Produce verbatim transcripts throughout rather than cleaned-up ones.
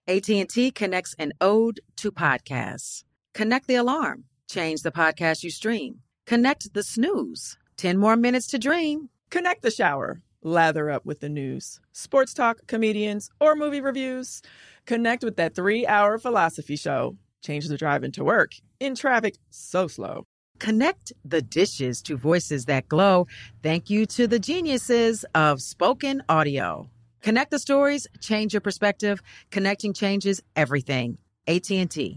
A T and T connects an ode to podcasts. Connect the alarm. Change the podcast you stream. Connect the snooze. ten more minutes to dream. Connect the shower. Lather up with the news. Sports talk, comedians, or movie reviews. Connect with that three-hour philosophy show. Change the drive into work. In traffic so slow. Connect the dishes to voices that glow. Thank you to the geniuses of spoken audio. Connect the stories, change your perspective. Connecting changes everything. A T and T.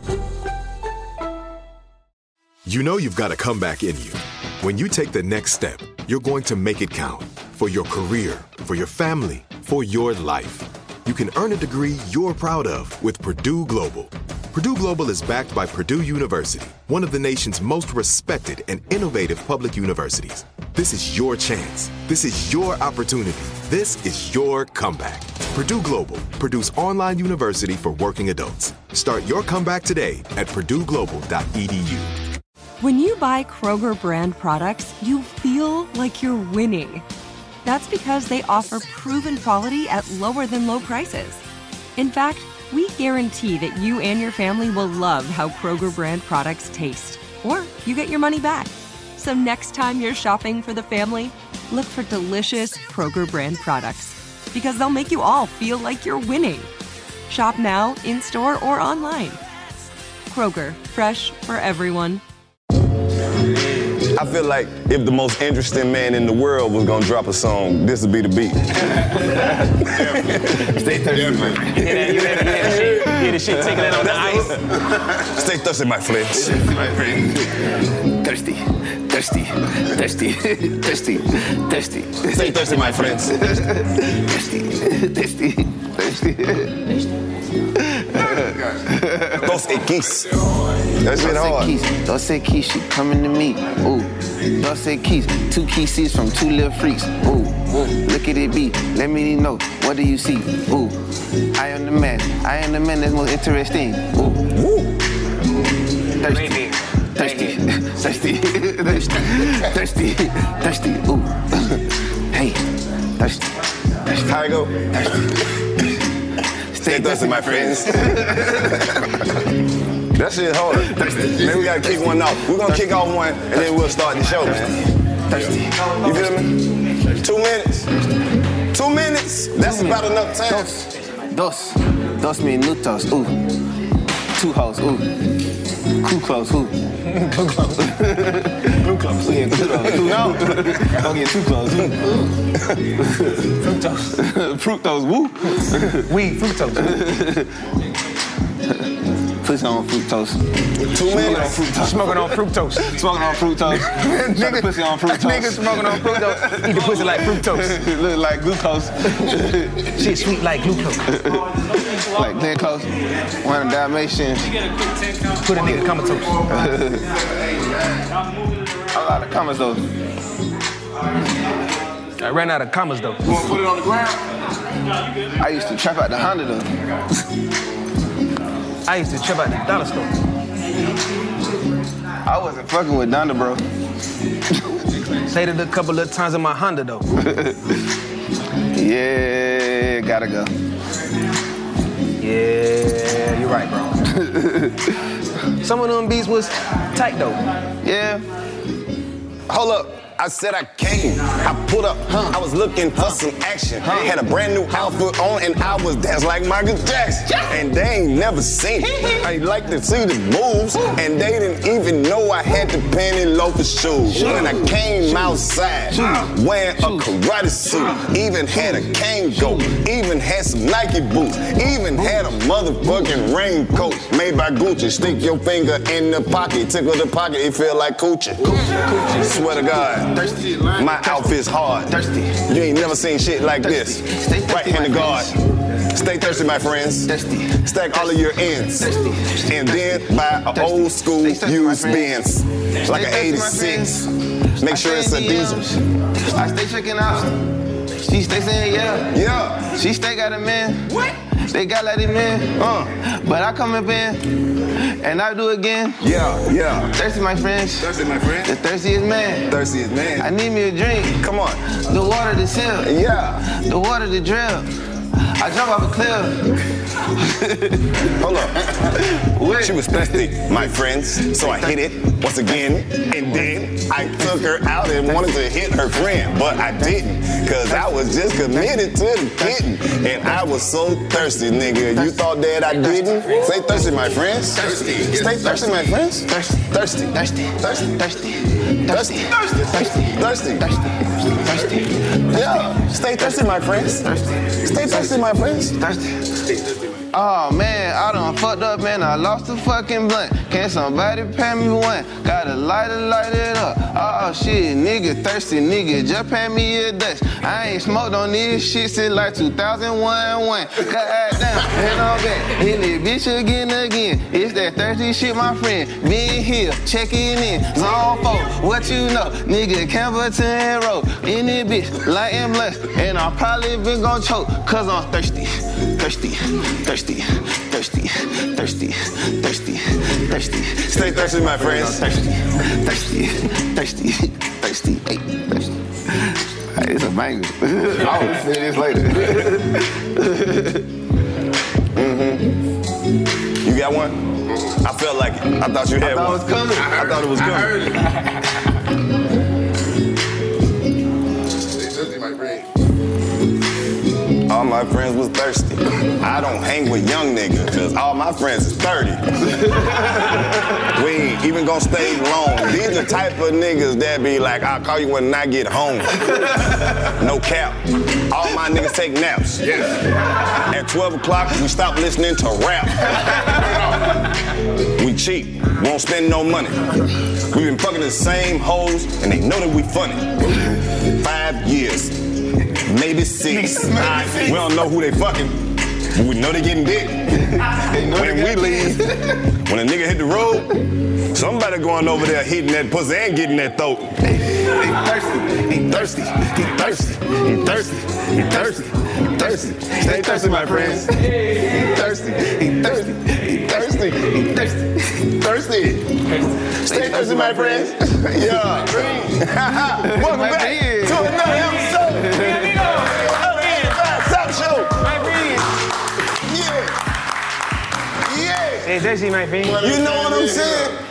You know you've got a comeback in you. When you take the next step, you're going to make it count. For your career, for your family, for your life. You can earn a degree you're proud of with Purdue Global. Purdue Global is backed by Purdue University, one of the nation's most respected and innovative public universities. This is your chance. This is your opportunity. This is your comeback. Purdue Global, Purdue's online university for working adults. Start your comeback today at purdue global dot e d u. When you buy Kroger brand products, you feel like you're winning. That's because they offer proven quality at lower than low prices. In fact, we guarantee that you and your family will love how Kroger brand products taste, or you get your money back. So next time you're shopping for the family, look for delicious Kroger brand products, because they'll make you all feel like you're winning. Shop now, in-store, or online. Kroger, fresh for everyone. I feel like if the most interesting man in the world was gonna drop a song, this would be the beat. Stay thirsty, my friend. You hear that? You hear that shit? You hear the shit taking it on the ice? Stay thirsty, my friends. Thirsty, my friend. Thirsty, thirsty, thirsty, thirsty, thirsty. Stay thirsty, my friends. Thirsty, thirsty, thirsty, thirsty. Dos Equis. That's it hard. Dos Equis, she coming to me. Ooh. Dos Equis, two kisses from two little freaks. Ooh. Ooh. Look at it be. Let me know. What do you see? Ooh. I am the man. I am the man that's most interesting. Ooh. Ooh. Thirsty. Thirsty. Thirsty. Thirsty. Thirsty. Thirsty. Ooh. Hey. Thirsty. Thirsty. How I go? Thirsty. Stay thirsty, my friends. That shit hard. Thirsty. Maybe we gotta kick one off. We're gonna kick off one and then we'll start the show, man. Thirsty. You feel me? Two minutes. Two minutes. That's about enough time. Dos. Dos. Dos minutos. Ooh. Two hoes. Ooh. Clue close. Ooh. Clue close. Clue close. We get clue close. No. Don't get too close. Fructose. Fructose. Woo. Weed. Fructose. Push on fructose. Two minutes. Smoking on fructose. Smoking on fructose. Nigga, pussy on fructose. Nigga smoking on fructose. Eat the pussy like fructose. Look like glucose. Shit sweet like glucose. Like glucose. One of Dalmatian. Put a nigga comatose. A lot of commas though. I ran out of commas though. You wanna put it on the ground? I used to trap out the Honda though. I used to trip out the dollar store. I wasn't fucking with Donda, bro. Say it a couple of times in my Honda, though. Yeah, gotta go. Yeah, you're right, bro. Some of them beats was tight, though. Yeah. Hold up. I said I came, I put up, huh. I was looking for some action. Huh. Had a brand new outfit on and I was dancing like Michael Jackson. And they ain't never seen it. I like to see the moves, and they didn't even know I had the penny loafer shoes. When I came outside, wearing a karate suit, even had a Kango, even had some Nike boots, even had a motherfucking raincoat made by Gucci. Stick your finger in the pocket, tickle the pocket, it feel like coochie. Coochie. Swear to God. Thirsty. My outfit's hard. Thirsty. You ain't never seen shit like Thirsty. this. Stay thirsty, right-handed my guard. friends. Stay thirsty, my friends. Thirsty. Stack all of your ends. Thirsty. And then buy an Thirsty. old school thirsty, used Benz. Like an eighty-six. Make sure it's a diesel. I stay checking out. She stay saying yeah. Yeah. She stay got a man. What? They got like it, man. Uh. But I come up in and I do again. Yeah, yeah. Thirsty, my friends. Thirsty, my friend. The thirstiest man. Thirstiest man. I need me a drink. Come on. The water to sip. Yeah. The water to drip. I jump off a cliff. Hold up. What? She was thirsty, my friends, so I hit it once again, and then I took her out and wanted to hit her friend, but I didn't, cause I was just committed to the kitten, and I was so thirsty, nigga. You thought that I didn't? Stay thirsty, my friends. Thirsty. Stay thirsty, my friends. Thirsty. Thirsty. Thirsty. Thirsty. Thirsty. Thirsty. Thirsty. Thirsty. Thirsty. Thirsty. Yeah. Stay thirsty, my friends. Thirsty. Stay thirsty, my friends. Thirsty. Oh man, I done fucked up, man. I lost the fucking blunt. Can somebody pay me one? Gotta light it, light it up. Oh shit, nigga thirsty, nigga. Just pay me a Dutch. I ain't smoked on this shit since like two thousand one. one. Goddamn, and I'm back. Hit it, bitch again, again. It's that thirsty shit, my friend. Being here, checking in. Zone four, what you know? Nigga, Campbellton Road. In this bitch, light and blessed. And I'm probably been gon' choke, cause I'm thirsty. Thirsty, thirsty, thirsty, thirsty, thirsty, thirsty. Stay thirsty, my friends. Thirsty, thirsty, thirsty, thirsty, hey, thirsty. Hey, it's a banger. I'll say this later. Mm-hmm. You got one? I felt like it. I thought you had I thought one. it was coming. I, I thought it was coming. I heard it. Stay thirsty, my friend. All my friends was thirsty. I don't hang with young niggas, cause all my friends is thirty. We ain't even gonna stay long. These the type of niggas that be like, I'll call you when I get home. No cap. All my niggas take naps. Yes. At twelve o'clock, we stop listening to rap. We cheap, we won't spend no money. We been fucking the same hoes, and they know that we funny. Five years. Maybe six. Right. We don't know who they fucking, but we know they getting dick. When we leave, when a nigga hit the road, somebody going over there hitting that pussy and getting that throat. He thirsty, he thirsty, he thirsty, he thirsty, he thirsty, he thirsty. Stay thirsty, my friends. He thirsty, he thirsty, he thirsty, he thirsty, thirsty. Stay thirsty, my friends. Yeah. Welcome back to another episode. Show. My friend. Yeah. Yeah. Stay thirsty, my friend. You know what I'm saying?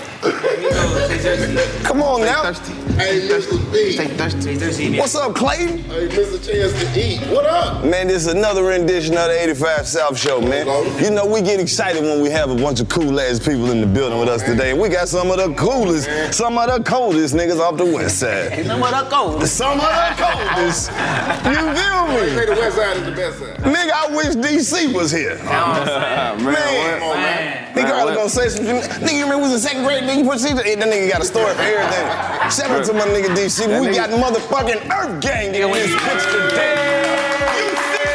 Come on now. Stay thirsty. Hey, Mister B. Stay thirsty. Stay thirsty, man. What's up, Clayton? Hey, Mister Chance to eat. What up? Man, this is another rendition of the eighty-five South Show, man. You know, we get excited when we have a bunch of cool-ass people in the building with us today. We got some of the coolest, some of the coldest niggas off the west side. Some of the gold. Some of the coldest. You feel They say me? the west side is the best side. Nigga, I wish D C was here. Man, Man. what? Man. Nigga probably gonna say some shit. Nigga, you remember we was in second grade, nigga, you put that nigga got a story for everything. Shout out to my nigga D C. We got motherfucking Earth Gang in this bitch today. You see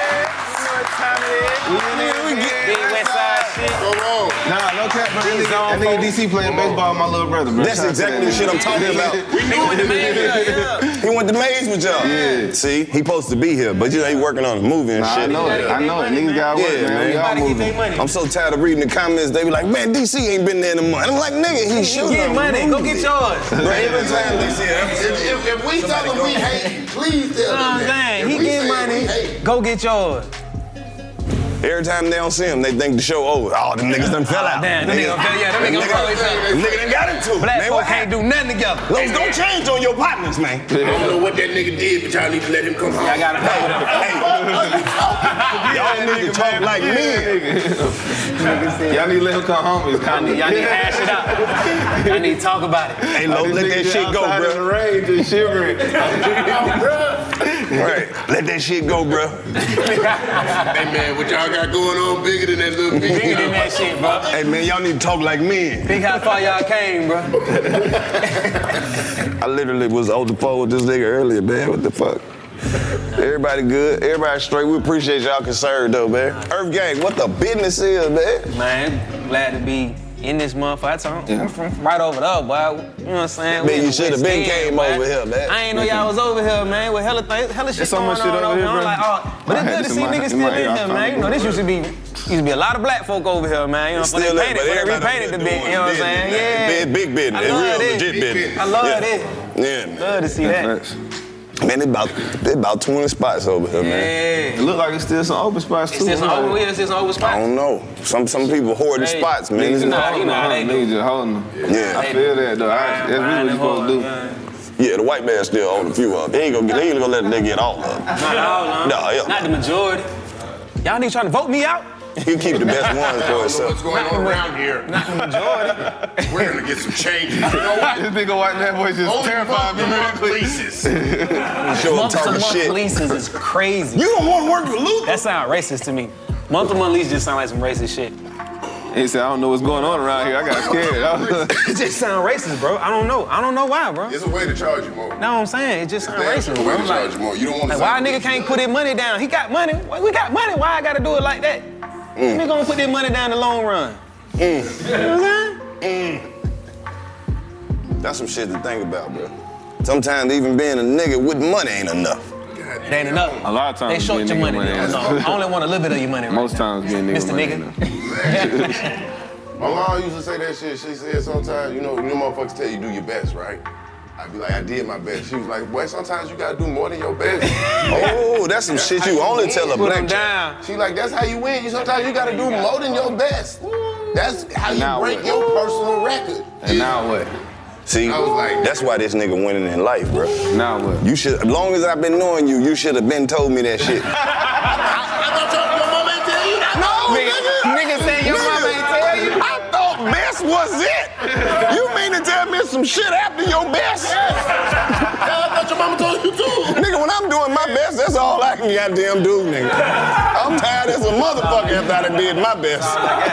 Big west side shit. Come on. Nah, no cap, bro. That nigga, that nigga D C playing baseball with my little brother, bro. That's Shout out to exactly the that shit I'm nigga. talking about. He went to Mayville, yeah. He went to Maze with y'all. Yeah. See, he supposed to be here, but you know he working on a movie and Nah, shit. I know it. I know it. Niggas got work, Yeah, man. man. We all Everybody get moving. their money. I'm so tired of reading the comments. They be like, man, D C ain't been there in a month. I'm like, nigga, he should You get money, go get yours. Bro, every time they see If, it, if, if we tell them we hate, please tell You know what them I'm that. saying? If He we get say money, we hate, go get yours. every time they don't see him, they think the show over. Oh, them niggas done fell out. Damn, them niggas fell- yeah, them niggas fell out. Them niggas done got into it. Black Man, folk what can't do nothing together. Those don't change on your partners, man. I don't know what that nigga did, but y'all need to let him come home. I gotta pay them. Hey, y'all need to talk like men. Y'all need to let him come home. It's Y'all need, y'all need to hash it out. Y'all need to talk about it. Hey, Lo, let that shit go, outside in the bro. rain, just shivering. Right, let that shit go, bro. Hey, man, what y'all got going on bigger than that little big Bigger than that shit, bro. Hey, man, y'all need to talk like men. Think how far y'all came, bro. I literally was on the phone with this nigga earlier, man. What the fuck? Everybody good? Everybody straight? We appreciate y'all concerned, though, man. Earth Gang, what the business is, man? Man, glad to be in this motherfucker. I told him, I'm from right over there, boy. You know what I'm saying? Man, We in you the shoulda West been End, came boy. over here, man. I ain't know y'all was over here, man. With hella things, hella shit There's so going much shit on over here, I'm bro. like, oh, but I it's had good to this see in my- niggas in still my in ear. I here, found man. it, You know, this bro. used to be used to be a lot of black folk over here, man. You know, Still they is, painted, but but they everybody repainted the doing bit. You know what I'm business, saying? man. Yeah. Big, big business. I It's love real this. legit business. I love Yeah. this. Yeah, man. Love to see that. Facts. Man, they about they about twenty spots over here, man. Yeah. It look like it's still some open spots too. It's still some open, yeah, it's still some open spots. I don't know. Some some people hoarding Hey, spots, man. Niggas It's- just holding them. Niggas just holding them. Yeah. I feel that though. I, that's really what you supposed to do. Yeah, the white man still own a few of them. They ain't gonna get, they ain't gonna let they get all of them. Not all, no. No, yeah. Not the majority. Y'all niggas trying to vote me out? You keep the best ones for What's yourself. going on around here? Not the majority. We're gonna get some changes. You know what? This nigga white man voice just Only terrified me. month leases. Show them Month to talking month shit. leases is crazy. You don't want to work with Luther? That sound racist to me. Month to month leases just sound like some racist shit. He said, I don't know what's going on around here. I got scared. I was- It just sound racist, bro. I don't know. I don't know why, bro. It's a way to charge you more. Know what I'm saying? It just sound Damn racist, sure a bro. way to charge Like, you more. You don't want to like why a nigga can't put his money down? He got money. Well, we got money. Why I gotta do it like that? Mm. Nigga gonna put this money down the long run. Mm. You know what I'm saying? Mm. That's some shit to think about, bro. Sometimes even being a nigga with money ain't enough. It ain't enough. A lot of times They short being your nigga money. money No, ain't I only want a little bit of your money. Right Most now. times being nigga Mister money Nigga. ain't My mom used to say that shit. She said sometimes, you know, you know motherfuckers tell you do your best, right? I'd be like, I did my best. She was like, boy, sometimes you gotta do more than your best. Oh, that's some shit you only tell a Put black him down. She like, that's how you win. You sometimes you gotta do more than your best. That's how you Now break what? your personal record. And now what? See, I was like- that's why this nigga winning in life, bro. Now what? You should, as long as I've been knowing you, you should have been told me that shit. I thought your, your mama ain't tell you that. No, nigga. Nigga say your mama ain't tell you. I thought best was it. You mean to tell me some shit after your best? I thought your mama told you too. Nigga, when I'm doing my best, that's all I can goddamn do, nigga. I'm tired as a motherfucker after I done did my best.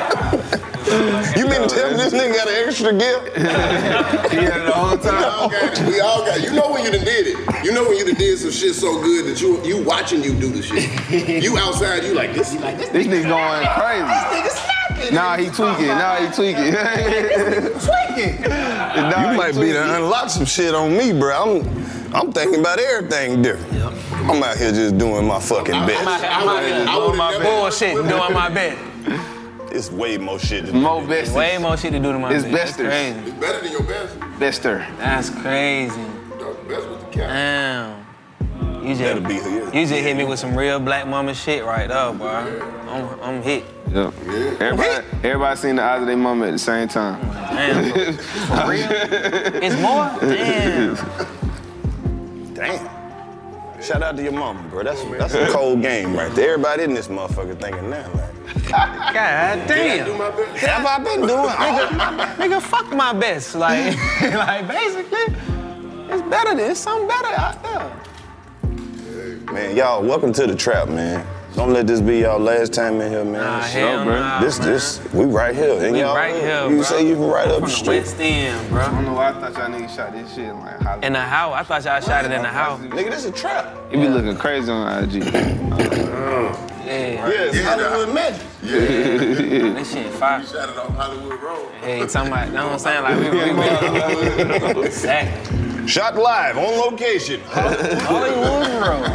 You mean to tell me this nigga got an extra gift? He had it the whole We all time. got it. We all got it. You know when you done did it. You know when you done did some shit so good that you you watching you do the shit. You outside, you like this. You like this. This nigga going crazy. Nigga snapping. Nah, he tweaking. Nah, he tweaking. tweaking. Nah, You he might be tweaking. to unlock some shit on me, bro. I'm, I'm thinking about everything different. I'm out here just doing my fucking I'm out best. here, I'm out here I doing would've my never- bullshit, doing my best. It's way more shit to do. Mo best. Way more shit to do to my It's best. That's besters. crazy. It's better than your best. Bester. That's crazy. The best was the cat. Damn. You That'll just, be here. you just hit me with some real black mama shit right there, bro. I'm, I'm hit. Yep. Everybody, everybody seen the eyes of their mama at the same time. Damn. For real? It's more? Damn. Damn. Shout out to your mama, bro. That's that's a cold game right there. Everybody in this motherfucker thinking now, like, God Do damn. my best. have I been doing? Nigga, nigga, fuck my best. Like, like basically, it's better than, it's something better out there. Man, y'all, welcome to the trap, man. Don't let this be y'all last time in here, man. Nah, Shit, hell bro. nah, this, man. this, we right here. And We y'all, right here, You bro. say you from right up From the the street. West End, I bro. don't know why I thought y'all niggas shot this shit in like Hollywood. In the house. I thought y'all shot it in the house. Nigga, this a trap. It be looking crazy on I G. Yeah. Yeah, it's Yeah, Hollywood magic. This shit fire. Shot it on Hollywood Road. Hey, talking about, you know what I'm saying? Like, we, we, we exactly. Shot live on location. Hollywood Road.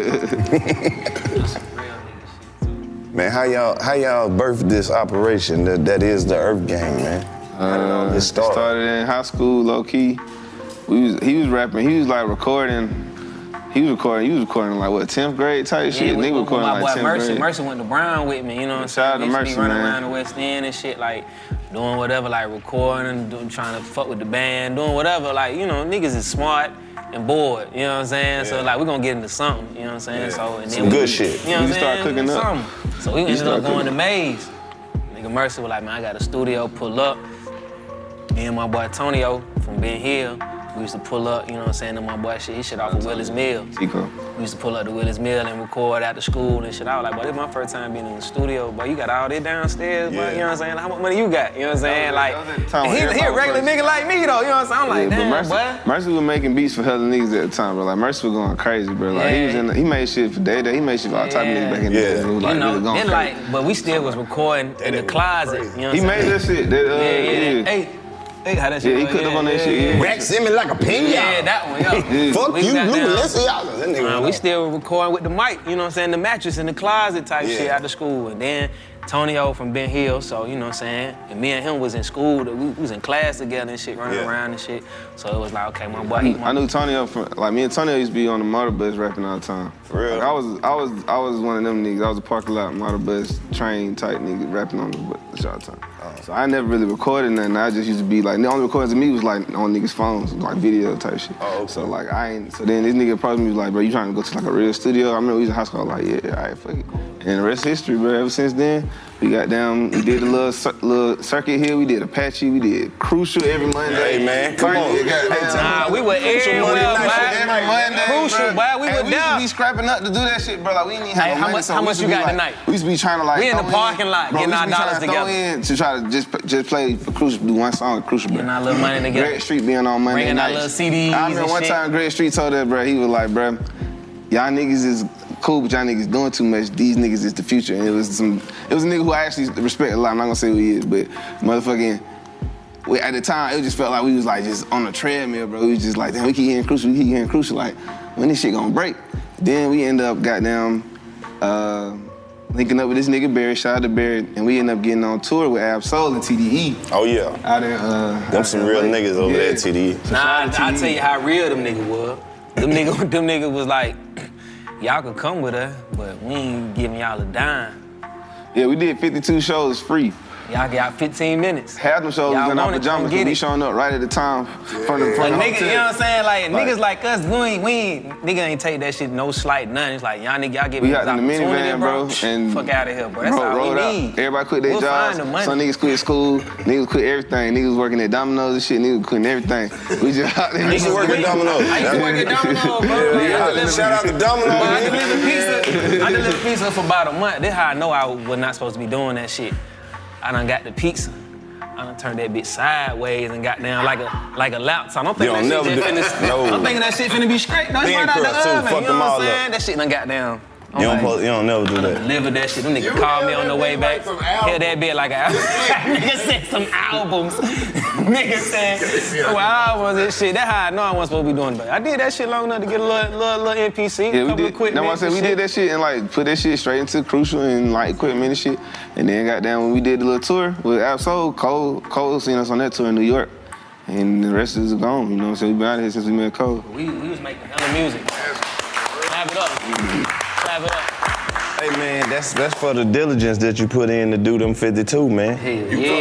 Man, how y'all how y'all birthed this operation that, that is the Earth Gang, man? How did all Uh, this start? started in high school, low key. We was he was rapping. He was like recording. He was recording. He was recording like what tenth grade type shit. Yeah, Nigga with, with recording my like boy tenth Mercy. grade. Mercy went to Brown with me, you know what I'm Shout out saying? to We used to Mercy, be running man. around the West End and shit, like doing whatever, like recording, doing, trying to fuck with the band, doing whatever. Like, you know, niggas is smart and bored, you know what I'm saying? So like, we're gonna get into something, you know what I'm saying? So and then Some we, good shit. You know We what I'm start saying? cooking up. Something. So we ended start up going cooking to Maze. Nigga Mercy was like, man, I got a studio, pull up. Me and my boy Tonio from Ben Hill, we used to pull up, you know what I'm saying, to my boy shit, he shit off of Willis Mill. Tico. We used to pull up to Willis Mill and record after school and shit. I was like, boy, this is my first time being in the studio, boy. You got all this downstairs, boy. Yeah. You know what I'm saying? Like, how much money you got? You know what I'm saying? That Like, was at the time when he, he a everybody regular was- nigga like me, though. You know what I'm saying? I'm like, Yeah, but damn, Mercy, boy. Mercy was making beats for hella niggas at the time, bro. Like Mercy was going crazy, bro. Like he was in, the, he made shit for Day Day. He made shit for all type of niggas back in the Yeah. day. It was like You know, really going then crazy. like, but we still was recording in the was closet. crazy. You know what He I'm made saying? that shit. That, uh, Yeah, yeah, yeah. yeah. Hey, hey, how that shit Yeah, he go? cooked up on that shit, yeah. Rex in me like a pina. Yeah, that one, yo. Fuck We you, got Lou down. Balenciaga. That nigga Uh, went we up. still recording with the mic, you know what I'm saying? The mattress in the closet type Yeah. shit after school. And then Tonyo from Ben Hill, so you know what I'm saying? And me and him was in school, we was in class together and shit, running Yeah. around and shit. So it was like, okay, my boy, he I knew Tonyo from, like me and Tonyo used to be on the motor bus rapping all the time. For real? Like, I was, I was, I was one of them niggas. I was a parking lot motor bus train type nigga rapping on the bus all the time. Oh. So I never really recorded nothing. I just used to be like, the only recordings of me was like on niggas' phones, like video type shit. Oh, okay. So like I ain't, so then this nigga approached me, was like, bro, you trying to go to like a real studio? I remember we was in high school, I was like, yeah, all right, fuck it. And the rest is history, bro. Ever since then, we got down, we did a little, cir- little circuit here, we did Apache, we did Crucial every Monday. Hey, man, come on. Nah, we were everywhere, Every Monday, Crucial, boy, we and were we down. used to be scrapping up to do that shit, bro. Like, we didn't even have Hey, no how money, much- so how we much used to you be got like, tonight? We used to be trying to like We in the throw parking lot, bro, getting we our used to be trying dollars to throw together. in to try to just just play for Crucial, do one song, Crucial, bro. Getting our little money together. Greg Street being on Monday Bringing our nights. little C Ds I remember and one shit. time Greg Street told us, bro, he was like, bro, y'all niggas is cool, but y'all niggas doing too much. These niggas is the future. And it was some, it was a nigga who I actually respect a lot. I'm not gonna say who he is, but motherfucking, we, at the time, it just felt like we was like just on a treadmill, bro. We was just like, damn, we keep getting Crucial, we keep getting Crucial. Like, when this shit gonna break? Then we end up, goddamn, uh, linking up with this nigga Barry, shout out to Barry, and we end up getting on tour with Ab-Soul and T D E. Oh, yeah. Out in, uh, Them some real niggas over Yeah. there at T D E. Nah, I tell you how real them niggas was. Them niggas, them niggas was like, y'all could come with us, but we ain't giving y'all a dime. Yeah, we did fifty-two shows free. Y'all got fifteen minutes. Half them shows Y'all was in our want it, come pajamas, get cause we it. showing up right at the time from the, from Like the niggas, you know hotel. what I'm saying? Like, Like- niggas like us, we ain't, we ain't, nigga ain't take that shit no slight, nothing. It's like, y'all niggas, y'all give We me got this in the opportunity, minivan, bro, and fuck out of here, bro. That's ro- all rolled we out. need. Everybody quit their We'll jobs. find the money. Some niggas quit school. Niggas quit everything. Niggas working at Domino's and shit. Niggas quitting everything. We just out there. I used to work at Domino's. I used to work at Domino's, bro. Yeah, I delivered- shout out to Domino's, Bro, I man. delivered pizza. I delivered pizza for about a month. This how I know I was not supposed to be doing that shit. I done got the pizza. I done turned that bitch sideways and got down like a like a laptop. I'm thinking You that don't shit never just do- finna. no. I'm thinking that shit finna be straight. No, it's Thin right out the crust, too. oven. Fuck You know them what all I'm up. saying? That shit done got down. I'm You don't, like, post, you don't never do that. delivered that shit. Them niggas called me on the way back. Hit that bitch like a nigga said some albums. Nigga said some albums and shit. That's how I know I wasn't supposed to be doing that. I did that shit long enough to get a little little, little N P C. Yeah, we couple did. equipment That's why I said and we shit. did that shit and like put that shit straight into Crucial and like equipment and shit. And then got down when we did the little tour with Ab-Soul, Cole, Cole seen us on that tour in New York. And the rest is gone, you know what I'm saying? We've been out here since we met Cole. We, we was making hella music. Clap it up. Clap it up. Hey, man, that's that's for the diligence that you put in to do them fifty-two, man. Hell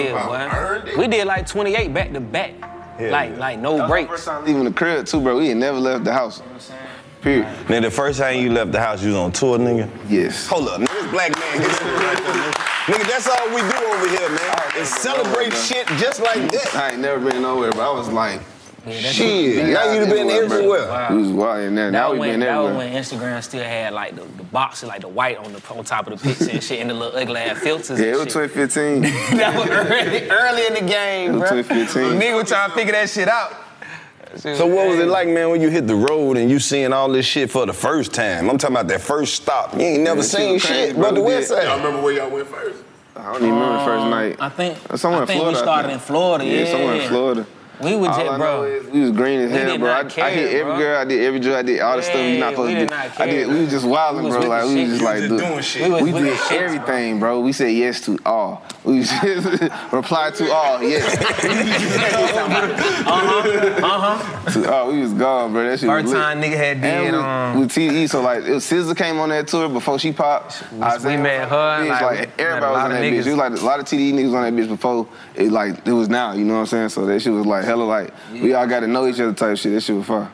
yeah, boy. We did like twenty-eight back to back. Yeah. Like, like no That was our breaks. first time leaving the crib too, bro. We ain't never left the house. Period. Now, the first time you left the house, you was on tour, nigga? Yes. Hold up, nigga, this black man gets it right there, nigga. Nigga, that's all we do over here, man. Is celebrate shit just like that. I ain't never been nowhere, but I was like, Yeah, that Shit, now you done been everywhere. We was wild in there. That Now was we when, been that was everywhere. when Instagram still had like the, the boxes, like the white on the on top of the picture and shit, and the little ugly ass filters. Yeah, and it was shit. twenty fifteen. That was early, early in the game, It was bro. twenty fifteen. Nigga was trying to figure that shit out. So what was it like, man, when you hit the road and you seeing all this shit for the first time? I'm talking about that first stop. You ain't never Yeah, seen was crazy, shit, bro. but the We West did- Side. Y'all remember where y'all went first? I don't even remember the first night. I think Somewhere I in think Florida. we I started think. in Florida. Yeah, Yeah, somewhere in Florida. We was All just, I know bro. is we was green as We hell, did bro. I, not I hit care, every bro. girl, I did every drug, I did all the stuff you not Yeah, supposed we to did do. not I did. care. We was just wilding, We was bro. with Like the we shit. was just You like was do- just doing shit. We was We with did the shit, everything, bro. We said yes to all. We just reply to all. Yes. Uh-huh. Uh-huh. To all. We was gone, bro. That shit First was lit. time nigga had And did with, um with T D E, so like, it was S Z A came on that tour before she popped. We met her, Bitch, like, like, we met a everybody was lot on of that bitch. niggas. It was like a lot of T D E niggas on that bitch before it like it was now. You know what I'm saying? So that shit was like hella like we all got to know each other type shit. That shit was fun.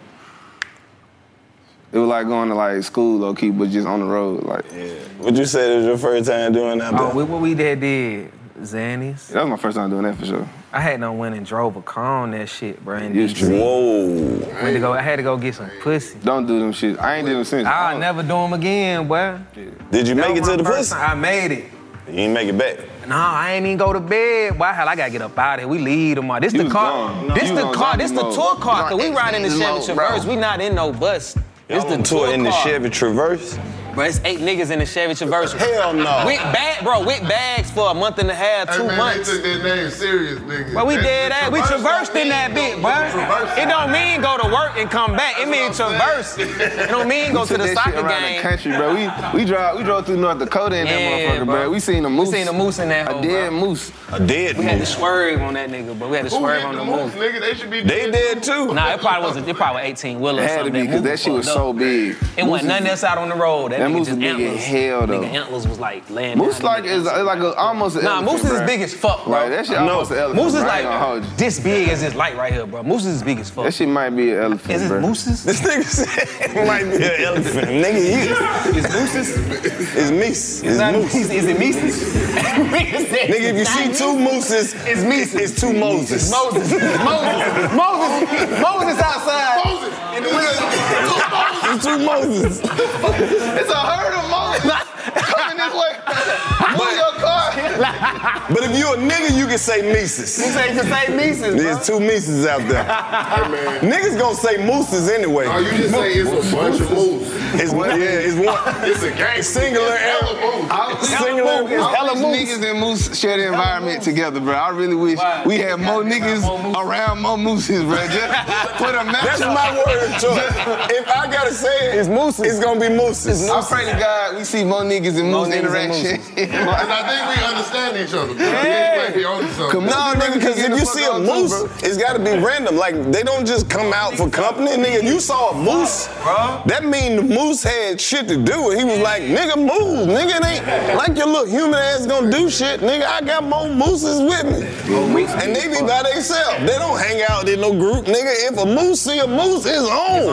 It was like going to like school low key, but just on the road. Like Yeah. Would you say it was your first time doing that? Oh, we, what we did did Xannies. that was my first time doing that for sure. I had done went and drove a car on that shit, bro. In You D C. straight. Whoa. Went to go. I had to go get some pussy. Don't do them shit. I ain't did them since. I'll never do them again, boy. Did you That make it was to my the first pussy? time. I made it. You ain't make it back. No, I ain't even go to bed. Why? Hell, I gotta get up out of here. We leave tomorrow. This You the was car. gone. No, This you the was on car. This the zombie tour mode. car. Cause we You riding the on Chevy X-Games mode, Traverse. bro. We not in no bus. This Y'all the on tour in the car. Chevy Traverse? Bro, it's eight niggas in the Chevy Traverse. Hell no. With bag, bro, with bags for a month and a half, two hey, man, months. They took that name serious, nigga. But we They- did that. We traversed in that bitch, bro. Traverse. It don't mean go to work and come back. It means traverse. It don't mean go to the That shit soccer around game. the country, bro. We we drove we drove through North Dakota in that Yeah, motherfucker, bro. bro. We seen a moose. We seen a moose in that A hole, dead bro. moose. A dead We had to moose. swerve on that nigga, but we had to Who swerve hit on the the moose, moose. nigga? They should be They dead. did too. Nah, it probably was a, it probably eighteen wheeler or It had to something. be because moose that shit was fucked so up. big. It wasn't nothing else out on the road. That, That nigga moose just was big as antlers. hell, though. Nigga antlers was like laying Moose down. like is like a, almost an Nah, elephant, moose is bro. as big as fuck, bro. Right, that shit No. almost an elephant. Moose is bro. I ain't gonna like hold you. this big as this light right here, bro. Moose is as big as fuck. That shit might be an elephant, Is it bro. mooses? This nigga said it might be an elephant. Nigga, you. Is mooses? It's meese. It's Not moose. moose. Is it Mises? Nigga, if you see two mooses, It's Mises. it's two Moses. Moses. Moses. Moses. Moses outside. Moses. In the wheelchair. It's two Moses. It's a herd of Moses coming this way. Move your car. But if you a nigga, you can say Mises. You say you can say Mises, bro. There's two Mises out there. Hey, man. Niggas gonna say mooses anyway. No, you just say it's a bunch of moves. It's yeah, it's one. It's a gang. Singular Hella error. moves. Singular. It's I hella wish moose. niggas and moose share the environment together, bro. I really wish Why? we had more niggas More mooses. around more mooses, bro. Just put a match That's up. my word of choice. If I gotta say it, It's mooses. it's gonna be mooses. I pray to God we see more niggas and More moose niggas and interaction. And I think we understand each other, bro. Yeah. We on something. Come No, on, nigga, because get if the you fuck see a on too, moose, bro. it's gotta be random. Like, they don't just come out for company. Nigga, if you saw a moose, that mean the moose had shit to do with it. He was like, nigga, move. Nigga, it ain't like your little human ass gonna do shit. Nigga, I got more mooses with me. And they be by themselves. They don't hang out in no group. Nigga, if a moose see a moose, it's on.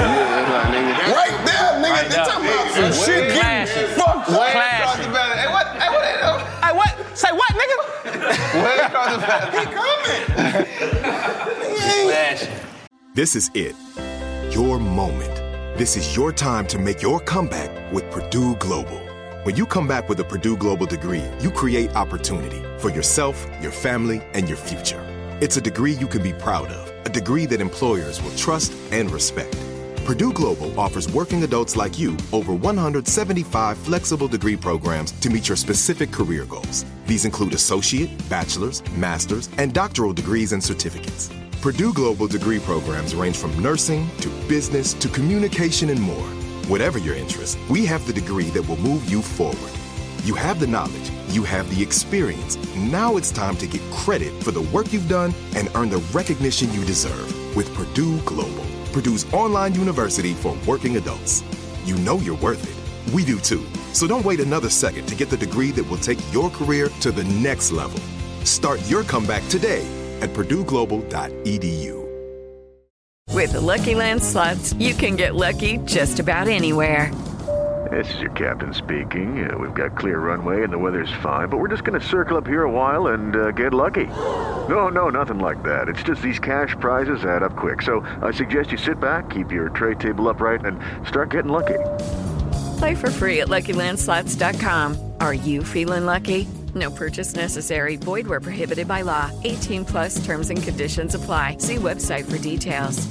Right there, nigga. They talking about some shit getting Clashing. fucked up. Clashing. Hey, what? Hey, what? They do? Hey, what? Say what, nigga? Way across the back. Clashing. This is it. Your moment. This is your time to make your comeback with Purdue Global. When you come back with a Purdue Global degree, you create opportunity for yourself, your family, and your future. It's a degree you can be proud of, a degree that employers will trust and respect. Purdue Global offers working adults like you over one hundred seventy-five flexible degree programs to meet your specific career goals. These include associate, bachelor's, master's, and doctoral degrees and certificates. Purdue Global degree programs range from nursing to business to communication and more. Whatever your interest, we have the degree that will move you forward. You have the knowledge, you have the experience. Now it's time to get credit for the work you've done and earn the recognition you deserve with Purdue Global, Purdue's online university for working adults. You know you're worth it. We do too. So don't wait another second to get the degree that will take your career to the next level. Start your comeback today at purdue global dot e d u. With the Lucky Land Slots, you can get lucky just about anywhere. This is your captain speaking. Uh, we've got clear runway and the weather's fine, but we're just going to circle up here a while and uh, get lucky. No, no, nothing like that. It's just these cash prizes add up quick. So I suggest you sit back, keep your tray table upright, and start getting lucky. Play for free at lucky land slots dot com. Are you feeling lucky? No purchase necessary. Void where prohibited by law. eighteen plus terms and conditions apply. See website for details.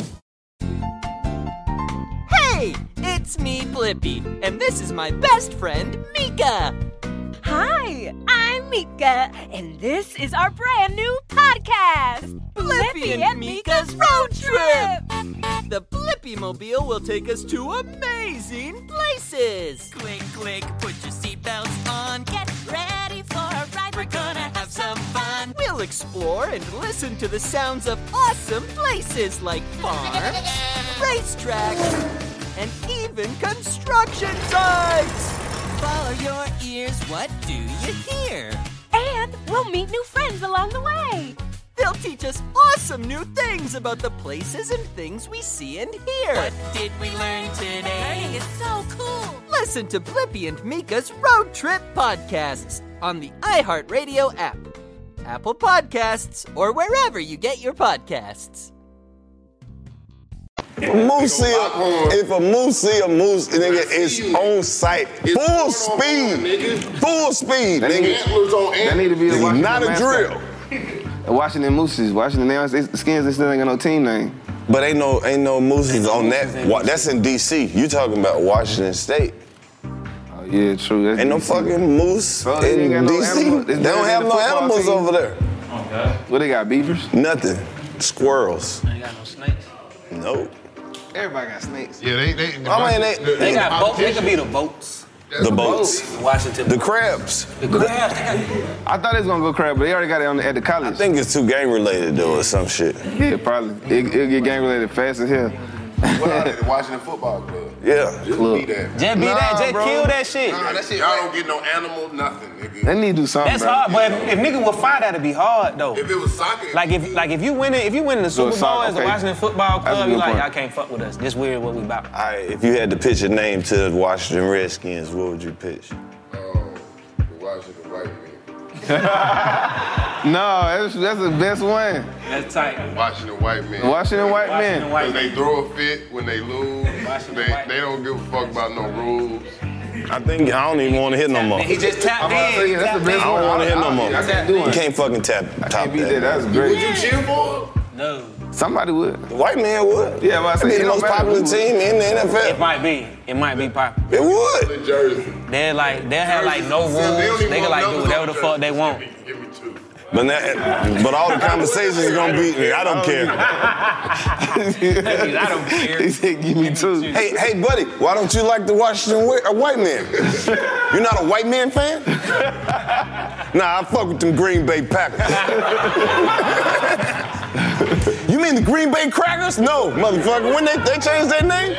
Hey, it's me, Blippi, and this is my best friend, Mika. Hi, I'm Mika, and this is our brand new podcast, Blippi and, and Mika's Road Trip. The Blippi Mobile will take us to amazing places. Click, click, put your seatbelts on. Get ready for a ride. We're gonna have some fun. We'll explore and listen to the sounds of awesome places like farms, racetracks, and even construction sites. Follow your ears. What do you hear? And we'll meet new friends along the way. They'll teach us awesome new things about the places and things we see and hear. What did we learn today? Learning is so cool. Listen to Blippi and Mika's Road Trip podcasts on the iHeartRadio app, Apple Podcasts, or wherever you get your podcasts. If a moose see a, if a moose see a moose, nigga, it's on site. Full speed. Full speed, nigga. That need to be a Washington not a mascot. drill. Washington Mooses. Washington names, they, Skins, they still ain't got no team name. But ain't no ain't no mooses on that. Wa- That's in D C. You talking about Washington State. Yeah, true. That's Ain't no D C. fucking moose Oh, they ain't in got no D C. animal- They it's don't better have than no the football animals team. over there. Okay. What they got, beavers? Nothing. Squirrels. Ain't got no snakes. Nope. Everybody got snakes. Yeah, they they. I mean, they, They got boats. They could be the boats. the boats, Washington. the crabs. The crabs. They got. I thought it was gonna go crab, but they already got it on the, at the college. I think it's too gang related though, or some shit. Yeah, probably. It, it'll get gang related fast as hell. What are they? The Washington Football Club. Yeah. Just Club. be that. Just be Nah, that. Just bro. kill that shit. Nah, that shit. Y'all don't get no animal, nothing, nigga. They need to do something. That's bro. hard, but if, if niggas would fight, that'd be hard though. If it was soccer, Like if like if you win it, if you win the So Super it's Bowl soccer, as a okay. Washington Football That's a Club, you good like point. y'all can't fuck with us. This weird what we about. All right, if you had to pitch a name to the Washington Redskins, what would you pitch? Oh, the Washington White Men. No, that's, that's the best one. That's tight. Washington White Men. Washington White Washington Men. White When they throw a fit, when they lose, Washington they, White. they don't give a fuck about no rules. I think I don't even want to hit no more. He just tapped I'm about to say, in. that's the best I don't one. want to hit no more. I can't do You it. can't fucking tap I top can't beat that. that. That's Would great. you cheer for them? No. Somebody would. The white man would. Yeah, but I That'd say be it the don't most matter popular who- team in the N F It L. might be. It might be popular. It would. The jersey. They're like they'll have like no rules. They don't even They can want like do numbers whatever on the the fuck they jersey. want. Give me, give me two. But that, but all the conversations are gonna be. I don't care. I don't care. He said, give me two. Hey, hey, buddy, why don't you like the Washington Whi- uh, White Man? You're not a White Man fan? Nah, I fuck with them Green Bay Packers. You mean the Green Bay Crackers? No, motherfucker. When they they changed their name?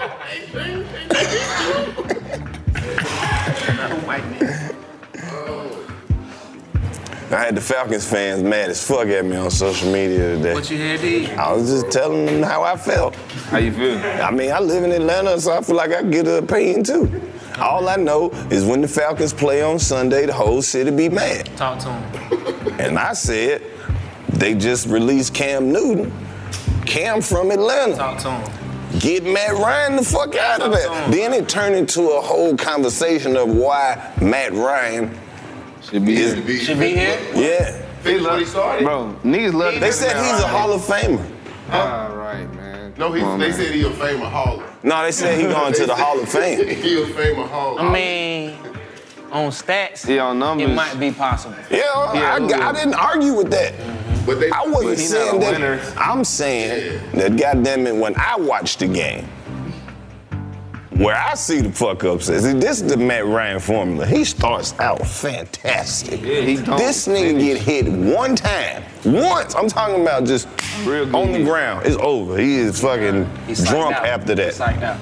I had the Falcons fans mad as fuck at me on social media today. What you had to I was just telling them how I felt. How you feel? I mean, I live in Atlanta, so I feel like I get an opinion too. All I know is when the Falcons play on Sunday, the whole city be mad. Talk to him. And I said, they just released Cam Newton. Cam from Atlanta. Talk to him. Get Matt Ryan the fuck out of there. Then it turned into a whole conversation of why Matt Ryan Should be is. here. Should be here. Yeah. Finish what he started? Bro, niggas love They said he's a Hall of Famer. All right, man. No, he, Come on, they man. said he a Famer Hauler. No, they said he going to the Hall of Fame. He a Famer Hauler. I mean, on stats, Yeah, on numbers. it might be possible. Yeah, I, I didn't argue with that. But they, I wasn't But he not saying a that. winner. I'm saying that, goddamn it, when I watch the game, where I see the fuck ups is this is the Matt Ryan formula. He starts out fantastic. Yeah, he don't This nigga finish. get hit one time, once. I'm talking about just Real good on the hit. ground. It's over. He is fucking He's psyched drunk out. after that. He's psyched out.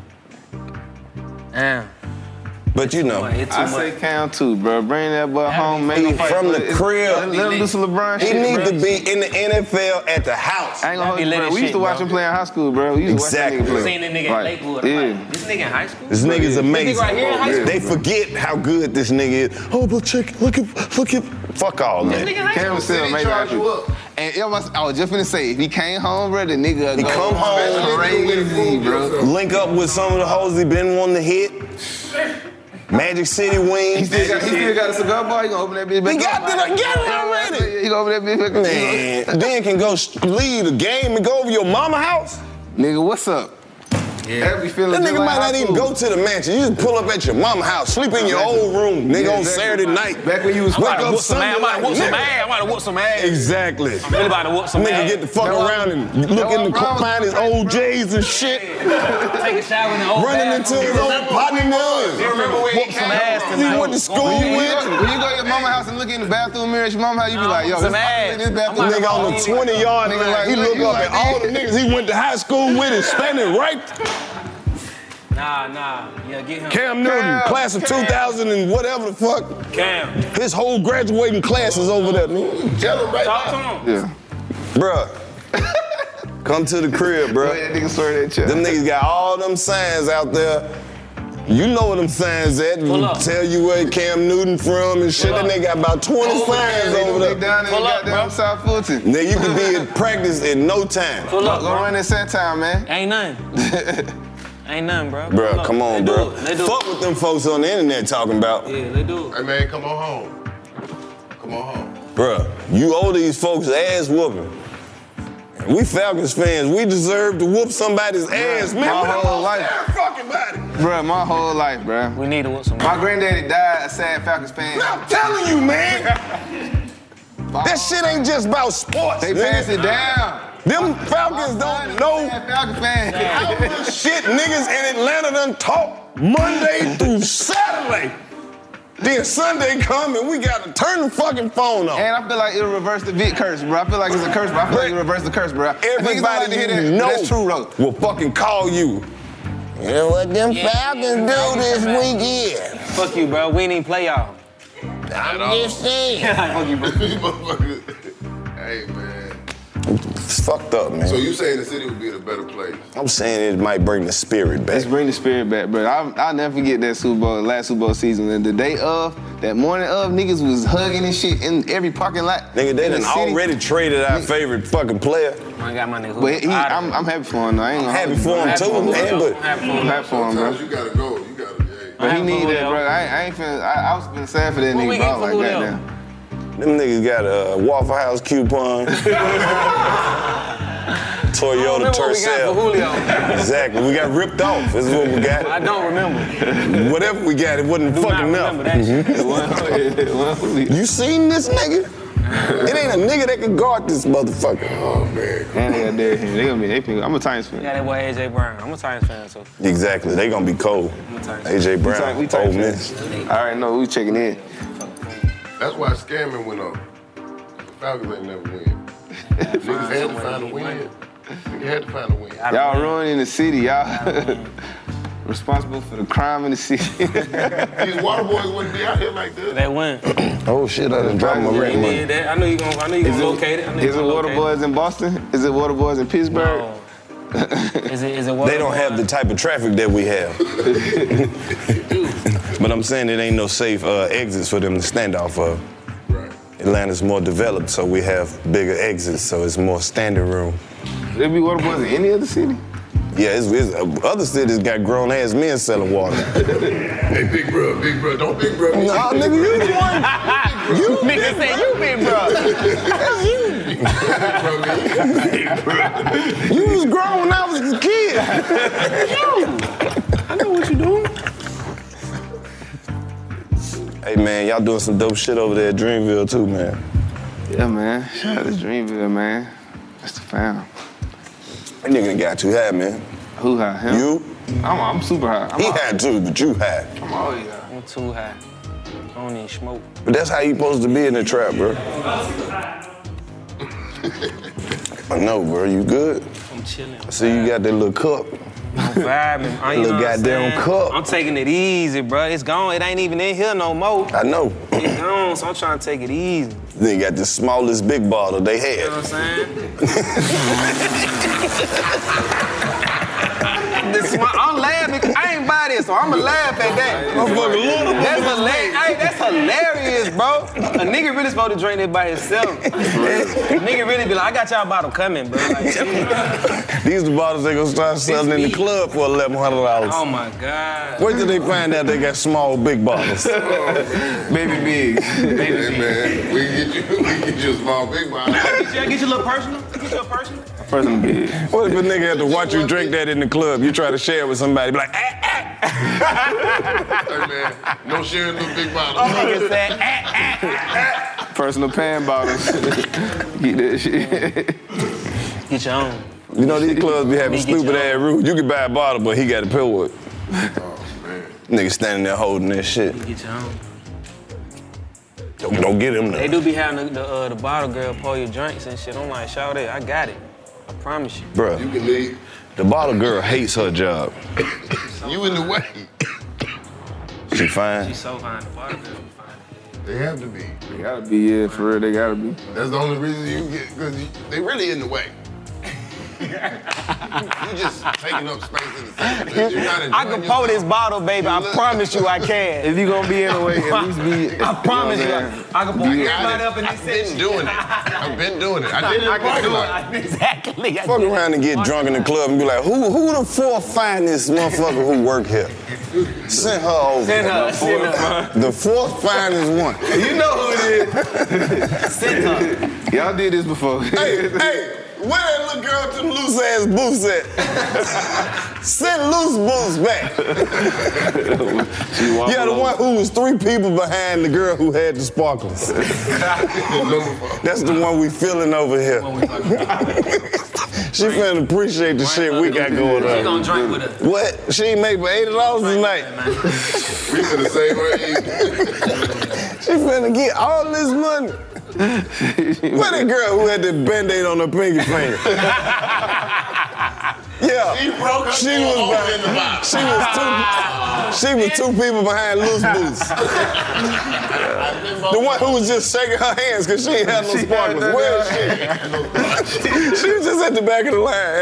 Damn. But you know, It's too I much. say Cam too, bro. Bring that boy home, make he him fight from for the it. crib. Let, let him do some LeBron He shit, need bro. to be in the N F L at the house. I ain't gonna hold He you, lit bro. his We used shit, to watch bro. him play in high school, bro. We used to Exactly. watch that nigga play. Seen that nigga Right. in Lakewood. Yeah. Like, this nigga in high school? This nigga's amazing. right here in high school? They forget how good this nigga is. Oh, but check, look at, look at, fuck all that. Cam was still Did he amazing. charge you athlete. up? And it was, I was just finna say, if he came home, bro, the nigga He go come home, crazy, bro. link up with some of the hoes he been wanting to hit. Magic City He Wings. still, got, he still got a cigar bar. He gonna open that bitch back He got up. it, got it already. He gonna open that bitch back up. Man, then can go st- leave the game and go over your mama house. Nigga, what's up? Yeah. Every feeling That just nigga like might not high even school. go to the mansion. You just pull up at your mama house, sleep in your old room, nigga, Yeah, on exactly. Saturday night. Back when you was I'm Wake about to up whoop some Sunday ass. I'm about to whoop some night, ass. I'm about to whoop some ass. Exactly. I'm really about to whoop some Nigga ass. get the fuck That why- around and look that in the why Brown was find his old J's and shit. Take a shower in the old Running into bathroom. his old partner millions. Remember when he Whoop some came ass home? tonight. He went to school When you, with. go, when you go to your mama house and look in the bathroom mirror at your mama house, you be like, yo, Some this, ass. this bathroom I'm Nigga on the twenty yard Nigga line, like, he look, look you up like at all the this. niggas he went to high school with and standing right. Nah, nah. Yeah, get him. Cam Newton, Cam, class of Cam. two thousand and whatever the fuck. Cam. His whole graduating class is over there. Nigga. Tell him right Talk now. to him. Yeah. Bruh, come to the crib, Bro, bruh. that nigga swear that chest. Them niggas got all them signs out there. You know what them signs at. Pull up. Tell you where Cam Newton from and shit. Pull That up. nigga got about twenty signs They over they there. down in Pull up, goddamn bro. South Fulton. Nigga, you could be in practice in no time. Pull up, Go bro. run in Sandtown, man. Ain't nothing. Ain't nothing, bro. Pull Bruh, up. come on, They do bro. it. They do Fuck it. what them folks on the internet talking about. Yeah, they do it. Hey, man, come on home. Come on home. Bruh, you owe these folks ass whooping. We Falcons fans, we deserve to whoop somebody's ass, man. My Put them whole on life. their fucking body. Bro, my whole life, bro. We need to whoop some. My granddaddy died a sad Falcons fan. I'm telling you, man. That shit ain't just about sports. They pass it down. Them Falcons don't know Falcons fan. how much shit niggas in Atlanta done talk Monday through Saturday. Then Sunday come and we gotta turn the fucking phone on. And I feel like it'll reverse the Vic curse, bro. I feel like it's a curse, bro. I feel like it'll reverse the curse, bro. Everybody like to hear that. you know That's true, bro. will fucking call you. You know what them Yeah. Falcons do this weekend? Fuck you, bro. We ain't even play y'all. I'm just saying. Fuck you, bro. Hey, man. It's fucked up, man. So you saying the city would be in a better place? I'm saying it might bring the spirit back. Let's bring the spirit back, bro. I'll, I'll never forget that Super Bowl, last Super Bowl season. And the day of, that morning of, niggas was hugging and shit in every parking lot. Nigga, they in done the city. already traded our favorite fucking player. I got my nigga. But he, I'm, I'm happy for him, though. I ain't I'm gonna happy hold for you. him, too, man, but... I'm happy for him, bro. Sometimes you gotta go. You gotta, hey. But he need that, bro. I, I ain't feeling, I, I was feeling sad for that What we nigga, get bro. for Like that Julio? now. Them niggas got a Waffle House coupon. Toyota remember what we got Tercel. for Julio. Exactly. We got ripped off. This is what we got. I don't remember. Whatever we got, it wasn't Do not fucking remember enough. that shit. You seen this nigga? It ain't a nigga that can guard this motherfucker. Oh, man. And they got Derrick Henry. They gonna be, they finna, I'm a Titans fan. Yeah, that boy A J Brown. I'm a Titans fan, so. Exactly. They gonna be cold. A J We Brown, Titan- we Ole Titan Miss. fans. All right, no, we checking in. That's why scamming went on. The Falcons ain't never win. Niggas had to find a win. Niggas had to find a win. Y'all ruining the city, y'all. Responsible for the crime in the city. These water boys wouldn't be out here like this. They win. Oh shit, I done dropped my red Yeah, money. that, I know you gonna. I know you Is gonna it, locate it. I know you is it gonna Water locate Boys in Boston? Is it Water Boys in Pittsburgh? No. Is it? Is it? Water They don't Boy? have the type of traffic that we have. But I'm saying it ain't no safe uh, exits for them to stand off of. Right. Atlanta's more developed, so we have bigger exits, so it's more standing room. There be Water Boys in any other city? Yeah, it's, it's, uh, other cities got grown ass men selling water. Hey, big bro, big bro, don't big bro. me. Nah, nigga, you the one. You Nigga say you big bro. That's you. You was grown when I was a kid. I know what you doing. Hey man, y'all doing some dope shit over there at Dreamville too, man. Yeah, man. Shout out to Dreamville, man. That's the fam. That nigga got too high, man. Who high? Him? You? I'm, I'm super high. I'm He all- had too, but you high. I'm always high. I'm too high. I don't even smoke. But that's how you supposed to be in the trap, bro. I know, bro. You good? I'm chilling. I see you got that little cup. I'm vibing. I, you Little know what I'm goddamn saying? cup. I'm taking it easy, bro. It's gone. It ain't even in here no more. I know. It's gone, so I'm trying to take it easy. They got the smallest big bottle they You know had. what I'm saying? The sm- I'm laughing. I ain't buy this, so I'ma laugh at that. Motherfucker, little That's hilarious. Hey, that's hilarious, bro. A nigga really supposed to drink it by himself. Nigga really be like, I got y'all bottle coming, bro. Like, These the bottles they gonna start selling in the me. club for eleven hundred dollars. oh my God. Wait till they find out they got small, big bottles. Baby bigs. Hey, man, we can get you, we can get you a small big bottle. Get you, get you a little personal? Get you a personal? Person big. What if a nigga had to watch you drink that in the club? You try to share it with somebody, be like, ah, ah. Hey, man, no sharing no big bottle. Nigga said, ah, ah, ah. Personal pan bottles. Get that shit. Get your own. You know, these clubs be having Me get stupid your ass rules. You can buy a bottle, but he got to pay for it. Oh, man. Nigga standing there holding that shit. Get your own. Don't, don't get him They no. do be having the, the, uh, the bottle girl pour your drinks and shit. I'm like, shout it, I got it. I promise you. Bruh, You can leave. the bottle girl hates her job. You in the way. She fine. She's so fine. The bottle girl be fine. They have to be. They gotta be, yeah, for real, they gotta be. That's the only reason you get, because they really in the way. You just taking up space in the same. You're not I can enjoying pour this yourself. bottle, baby. I promise you I can. If you gonna be in the way, at least be. I promise you, know I, what I'm saying? I can pour I everybody got up in it. this I've been section. doing it. I've been doing it. I did it in I the can do parking lot. it. Exactly. I Fuck did. around and get drunk in the club and be like, who who the fourth finest motherfucker who work here? Send her over. Send her, send her. The fourth finest one. You know who it is. Send her. Y'all did this before. Hey, hey, Where that little girl with them loose ass boots at? Send loose boots back. Yeah, the one who was three people behind the girl who had the sparklers. That's the one we feeling over here. She finna appreciate the shit we got going on. She gonna drink with us. What? She ain't made but eighty dollars tonight. We finna save her eat. She finna get all this money. Where that girl who had the Band-Aid on her pinky finger? Yeah, She broke her she nail was open behind, in the mouth. she was two she was two people behind loose boots. The one who was just shaking her hands because she ain't had no sparklers. Where is she? She was just at the back of the line.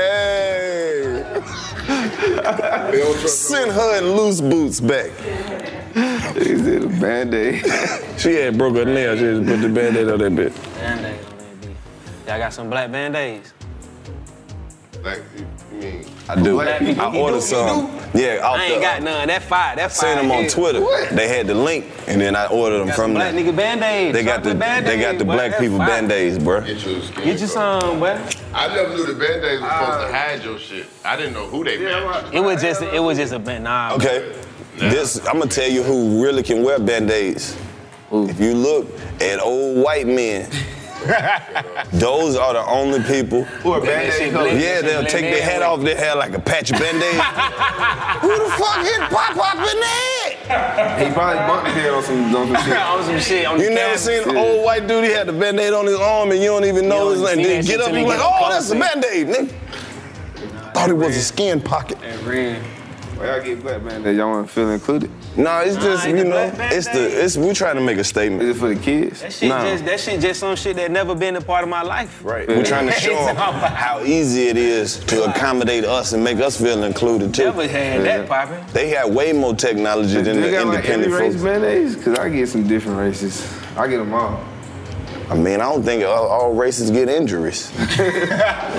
Hey. Send her in loose boots back. He said a Band-Aid. She had broke her nail. She just put the Band-Aid on that bitch. Band-Aid on that bitch. Y'all got some black Band-Aids? Like, you mean? I do. Black people, I you ordered do, some. you Yeah, off I ain't the, got none. That fire. That fire. Seen them on here. Twitter. What? They had the link, and then I ordered them Got from some black there. nigga Band-Aids. They got the Chocolate they got the Band-Aids, boy. black That's people fire. Band-Aids, bro. Get you a skin Get you some, boy. I never knew the Band-Aids were supposed to hide your shit. I didn't know who they matched. It was just it was just a band. Nah. Okay. This I'm gonna tell you who really can wear Band-Aids. If you look at old white men, those are the only people. Who are Band-Aid colors? Yeah, they'll take their hat off. They have like a patch of Band-Aid. Who the fuck hit Pop Pop in the head? He probably bumped his head on some, on some shit. On some shit. On You the never canvas. seen an old white dude? He had the Band-Aid on his arm, and you don't even know his You don't name. see Then that get shit up till and they be like, get "Oh, closer." that's a Band-Aid, nigga." Thought it was a skin pocket. That real. Why y'all get black Band-Aids? Y'all want to feel included? No, it's just ain't you the know, black it's the it's we trying to make a statement. Is it for the kids? That shit Nah. just that shit just some shit that never been a part of my life. Right. We're trying to show them how easy it is to accommodate us and make us feel included too. Never had that poppin'. They have way more technology than They the got like every independent race folks. Band-Aids? Because I get some different races. I get them all. I mean, I don't think all, all races get injuries. Straight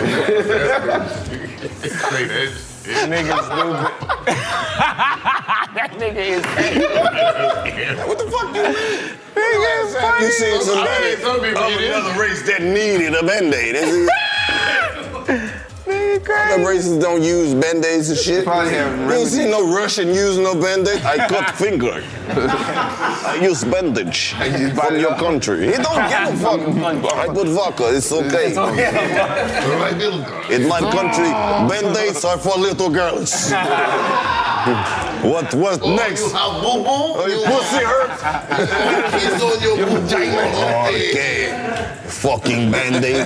edge. Nigga stupid. That nigga is What the fuck you? You seen somebody Some people of get in. another race that needed a Band-Aid? Is it? Other races don't use Band-Aids and shit. Probably have You ain't seen no Russian use no Band-Aid. I cut finger. I use bandage from your country. He don't give a fuck. I put vodka. It's okay. In my country, Band-Aids are for little girls. What? What next? You have boo boo? Oh, your pussy hurts. It's on your vagina. Okay. Fucking Band-Aid.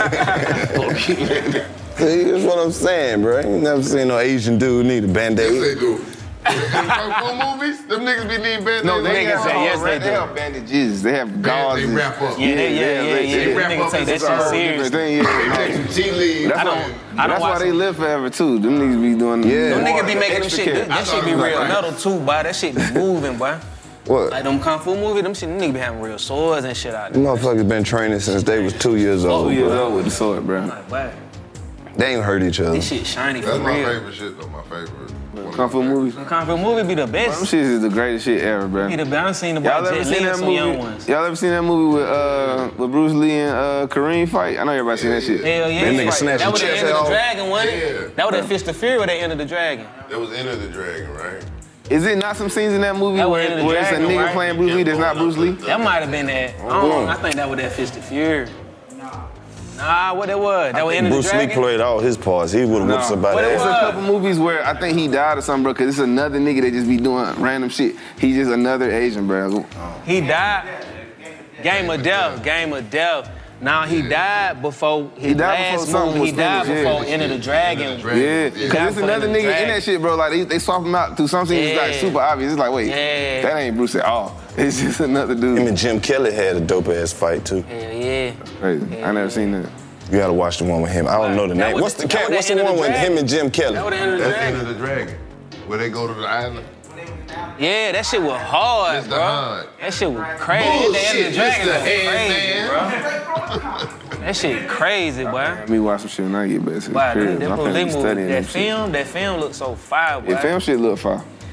See, that's what I'm saying, bro. I ain't never seen no Asian dude need a Yes, Band-Aid. they do. Kung Fu movies, them niggas be needing Band-Aids. No, they Niggas have, say yes, they they do. have bandages. They have They gauze. wrap up. Yeah, they, yeah, yeah, yeah. they- yeah. wrap Niggas up take that as a shit whole serious. Thing, yeah. They take some tea leaves. That's I don't- why, I don't that's why watch they them. live forever too. Them niggas be doing Yeah. Them more niggas be making them extra shit. care. That shit be real metal too, boy. That shit be moving, boy. What? Like them kung fu movies, them shit, them niggas be having real swords and shit out there. Motherfuckers been training since they was two years Oh, old, years bro. old with the sword, bro. Like, what? They ain't hurt each other. This shit shiny for That's my real. favorite shit, though. My favorite. Kung Fu movies. Them kung fu movie be the Them best. shit is the greatest shit ever, bro. Be the best. I done seen the boy Y'all ever Jet seen Li and that some movie? young ones. Y'all ever seen that movie with uh with Bruce Lee and uh Kareem fight? I know everybody seen that shit. Hell yeah. That nigga snatched That the was the chest end of off. the dragon, wasn't Yeah. it? That was that Fist of Fury where they ended the dragon. That was Enter the Dragon, right? Is it not some scenes in that movie That was where, Enter the where it's a Dragon, nigga right? playing Bruce Lee that's not Bruce Lee? That might have been that. I don't know. I think that was that Fist of Fury. Nah, what that was? That was Enter the Bruce Lee Dragon? played all his parts. He would have whooped somebody What it There's ass. a couple movies where I think he died or something, bro, because it's another nigga that just be doing random shit. He's just another Asian, bro. He died. Game of Death. Game of Death. Now he died before his He died last before something movie. was He died finished, before yeah. Enter the Dragon. Yeah, because it's another nigga in that shit, bro. Like, they, they swap him out through something that's like Yeah. super obvious. It's like, wait, Yeah. that ain't Bruce at all. It's just another dude. Him and Jim Kelly had a dope ass fight too. Hell yeah. Crazy. I never seen that. You gotta watch the one with him. I don't know the That name. was What's the- the that cat? was What's the the Enter one the with Dragon. him and Jim Kelly? That was the Enter the That's Dragon. Enter the Dragon. Where they go to the island. Yeah, that shit was hard, Mister bro. Hunt. That shit was crazy. The Enter the Bullshit, Dragon Mister was crazy, Headman. bro. That shit crazy, boy. Let me watch some shit when I get back to the Wow, crib. that, I'm that, finna that, be movie, studying that them shit. film, that film looks so fire, boy. Yeah, film shit look fire.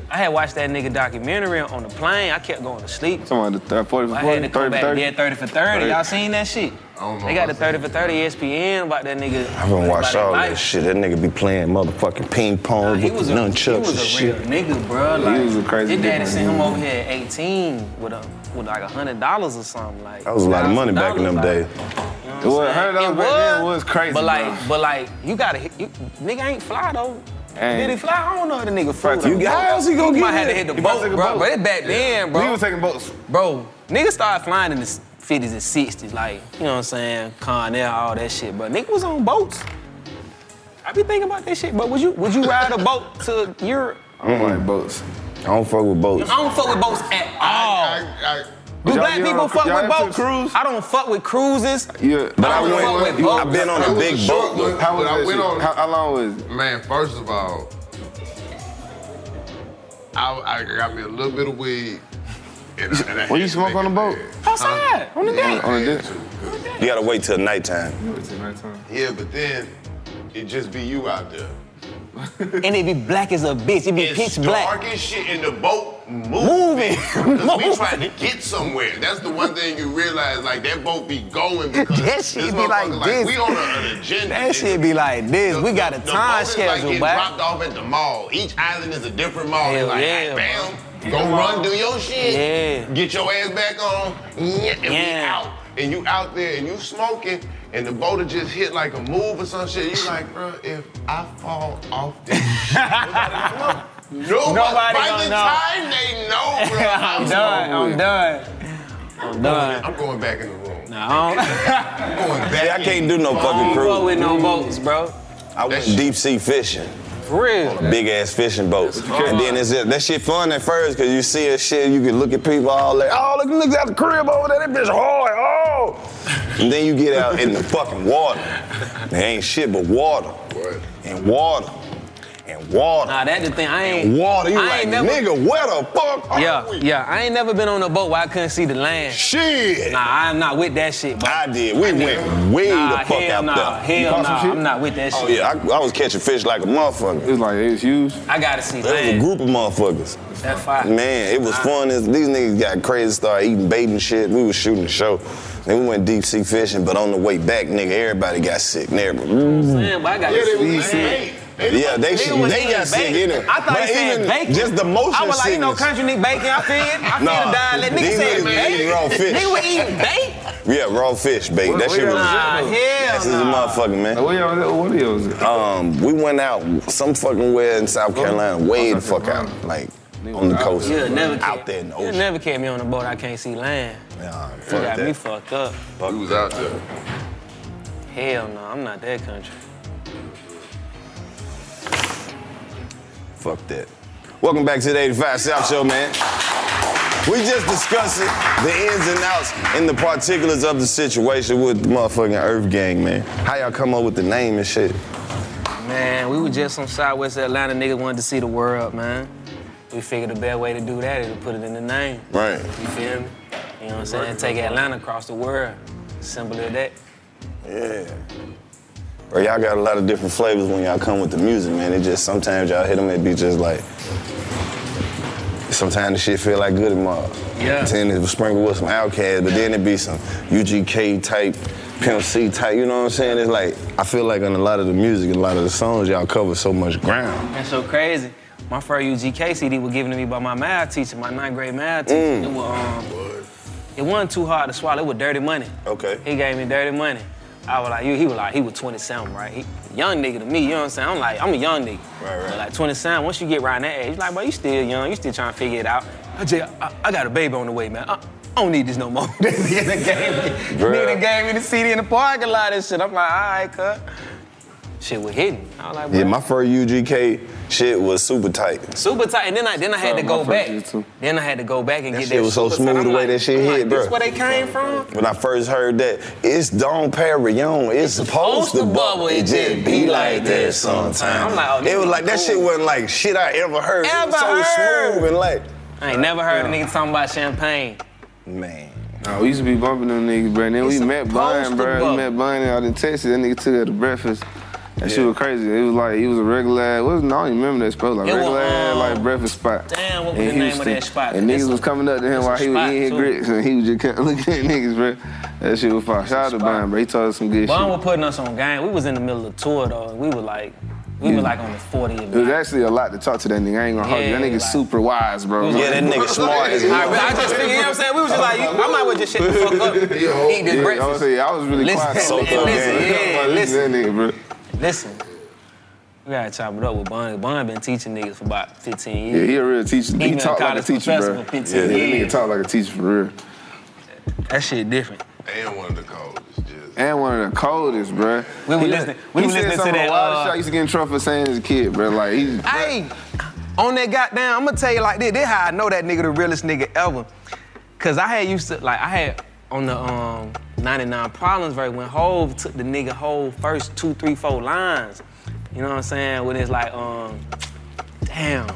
I had watched that nigga documentary on the plane. I kept going to sleep. Talking about the forty for I forty, had to come thirty back. for thirty? Yeah, thirty for thirty. Y'all seen that shit? I don't know They got the about thirty for thirty E S P N about that nigga. I haven't watched about all his that life. shit. That nigga be playing motherfucking ping pong Nah, he with was the a, nunchucks he and was a shit. real nigga, bro. Like, He was a crazy his daddy nigga, sent him man. over here at eighteen with a with like a hundred dollars or something. Like That was a lot of money back in them like, days. You know what It was, I'm saying? hundred dollars It back then was crazy, But like, bro. but like, you gotta, hit- you, nigga ain't fly though. Ain't. Did he fly? I don't know if the nigga flew. You though. got- how else he gonna He get might have to here? hit the He might boat, take a bro. boat. But it's back then, bro. He was taking boats. Bro, niggas started flying in the fifties and sixties, like, you know what I'm saying? Con Air, all that shit. But nigga was on boats. I be thinking about that shit, but would you would you ride a boat to Europe? I don't like boats. I don't fuck with I boats. don't fuck with boats at all. I, I, Do Y'all- black y'all- people fuck y'all with into boats? cruise? I don't fuck with cruises. Yeah. But I don't fuck went, with boats. I've been on That a was a big short boat. one. How was But I that went shit? on- How, how long was it? Man, first of all, I, I got me a little bit of weed. And, and I When you had to smoke make on the it boat? bad. Outside, on the deck. On the deck? You gotta wait till nighttime. Yeah, but then it just be you out there. And it be black as a bitch. It be It's pitch dark black. as shit and the boat moving. Moving. Because we trying to get somewhere. That's the one thing you realize, like, that boat be going because That shit this be like motherfucker, this. we on a, an agenda. That shit be like this. We got a The time boat is schedule, like getting boy. dropped off at the mall. Each island is a different mall. Hell It's like, yeah, bam, go run, do your shit. Yeah. Get your ass back on. Yeah, and we Yeah. out. And you out there and you smoking, and the boat will just hit like a move or some shit. You like, bro, if I fall off this shit, nobody gonna know. Nobody, Nobody by gonna the know. time they know, bro, I'm done. I'm done. I'm done. I'm going back in the room. Nah, I don't, I'm going back. Yeah, I can't do no I fucking don't fuck cruise. with no boats, bro. I went shit- deep sea fishing. For real. Big ass fishing boats. And then it's just, that shit fun at first because you see a shit, you can look at people all like, oh, look, look at the crib over there, that bitch hard, oh. And then you get out in the fucking water. There ain't shit but water. And water. And water. Nah, that's the thing. I ain't. And water. You I like, ain't never, nigga, where the fuck are Yeah, we? yeah. I ain't never been on a boat where I couldn't see the land. Shit. Nah, I'm not with that shit, bro. I did. We went way Nah, the fuck hell out nah, there. hell caught some nah. shit? I'm not with that shit. Oh, yeah. I, I was catching fish like a motherfucker. It was like, it was huge. I gotta see There was a land. group of motherfuckers. That fire. Man, it was fun. These niggas got crazy, started eating bait and shit. We was shooting the show. Then we went deep sea fishing, but on the way back, nigga, everybody got sick. And everybody, Man, but I gotta Yeah, they see was land. hey, yeah, they, Nigga should, was they eating got sick bacon. in it. I thought But he said even bacon. just the motion I was like, you know, sickness. country need bacon. I feel it. I feel Nah, the dialect. Nigga these said niggas be bacon. eating raw fish. Nigga was eating bacon. Yeah, raw fish, bait. What- That what shit was. y'all Nah, was This is a hell nah. motherfucker, man. What y'all was What y'all was it? Um, we went out some fucking where in South Carolina, way the fuck out, like on the coast, You'll never out catch- there in the You'll ocean. never catch me on a boat. I can't see land. Nah, You fuck got me that. fucked up. We was out there. Hell no, I'm not that country. Fuck that. Welcome back to the eighty-five South Show, man. We just discussing the ins and outs and the particulars of the situation with the motherfucking Earth Gang, man. How y'all come up with the name and shit? Man, we were just some Southwest Atlanta niggas wanted to see the world, man. We figured the best way to do that is to put it in the name. Right. You feel me? You know what I'm saying? Take Atlanta across the world. Simple as that. Yeah. Bro, y'all got a lot of different flavors when y'all come with the music, man. It just, sometimes y'all hit them, it be just like, sometimes the shit feel like Goody Mob. Yeah. Then it was sprinkled with some Outkast, but then it be some U G K type, Pimp C type, you know what I'm saying? It's like, I feel like on a lot of the music, a lot of the songs, y'all cover so much ground. That's so crazy. My first U G K C D was given to me by my math teacher, my ninth grade math teacher. Mm. It was, um, it wasn't too hard to swallow. It was Dirty Money. Okay. He gave me Dirty Money. I was like, he was like, he was twenty-seven, right? He, young nigga to me, you know what I'm saying? I'm like, I'm a young nigga. Right, right. But like twenty-seven, once you get around that age, like, bro, you still young, you still trying to figure it out. I just, I, I got a baby on the way, man. I, I don't need this no more. Nigga done gave me, Bruh. nigga done gave me the C D in the parking lot and shit. I'm like, all right, cut. Shit was hitting. I was like, bro. Yeah, my first U G K shit was super tight. Super tight, and then I then I had to Sorry, go my first back. shit too. Then I had to go back and That get shit that was so super smooth tight. the I'm way like- that shit I'm hit, like, bro. This where they came from? When I first heard that, it's Dom Perignon, it's supposed to bubble, it just be like that sometimes. I'm like, oh, this it was is like, that cool. shit wasn't like shit I ever heard. It Ever was so heard. smooth and like, I ain't never heard a nigga talking about champagne. man. Nah, we used to be bumping them niggas, bro. And then It's we met supposed Brian, to bro. bump. We met Brian out in Texas. That nigga took her to breakfast. That shit was crazy. It was like, he was a regular, what was, I don't even remember that spot, like It was, regular ass, um, like breakfast spot. Damn, what was in the name of Houston. that spot? And It's niggas a- was coming up to him it's a while he was spot, eating his too. grits, and he was just kept looking at niggas, bro. That shit was fire. Shout out to Bun, bro. He told us some good Bun shit. was putting us on game. We was in the middle of the tour though, and we were like, we Yeah. were like on the fortieth. It was actually a lot to talk to that nigga. I ain't gonna hold you. That Yeah, nigga's like- super wise, bro. Yeah, that nigga smart as hell. I just figured, you know what I'm saying? We was just like, I might as well just shut the fuck up, eat this Yeah, I breakfast. was, saying, I was really Listen, quiet. so So listen, yeah, listen. That nigga, bro. Listen, we gotta chop it up with Bun. Bun been teaching niggas for about fifteen Yeah, years. he a real teacher. He Even talk like a college teacher, professor bro. for fifteen Yeah, that nigga years. talk like a teacher for real. That shit different. And one of the coldest. And one of the coldest, bro. We were He- listening- we he were said listening to some of the that, wildest uh, shit I used to get in trouble for saying as a kid, bro. Like, he's... Hey, on that goddamn, I'm gonna tell you like this. This how I know that nigga the realest nigga ever. Cause I had used to, like, I had on the um, ninety-nine Problems verse when Hove took the nigga whole first two, three, four lines. You know what I'm saying? When it's like, um, damn.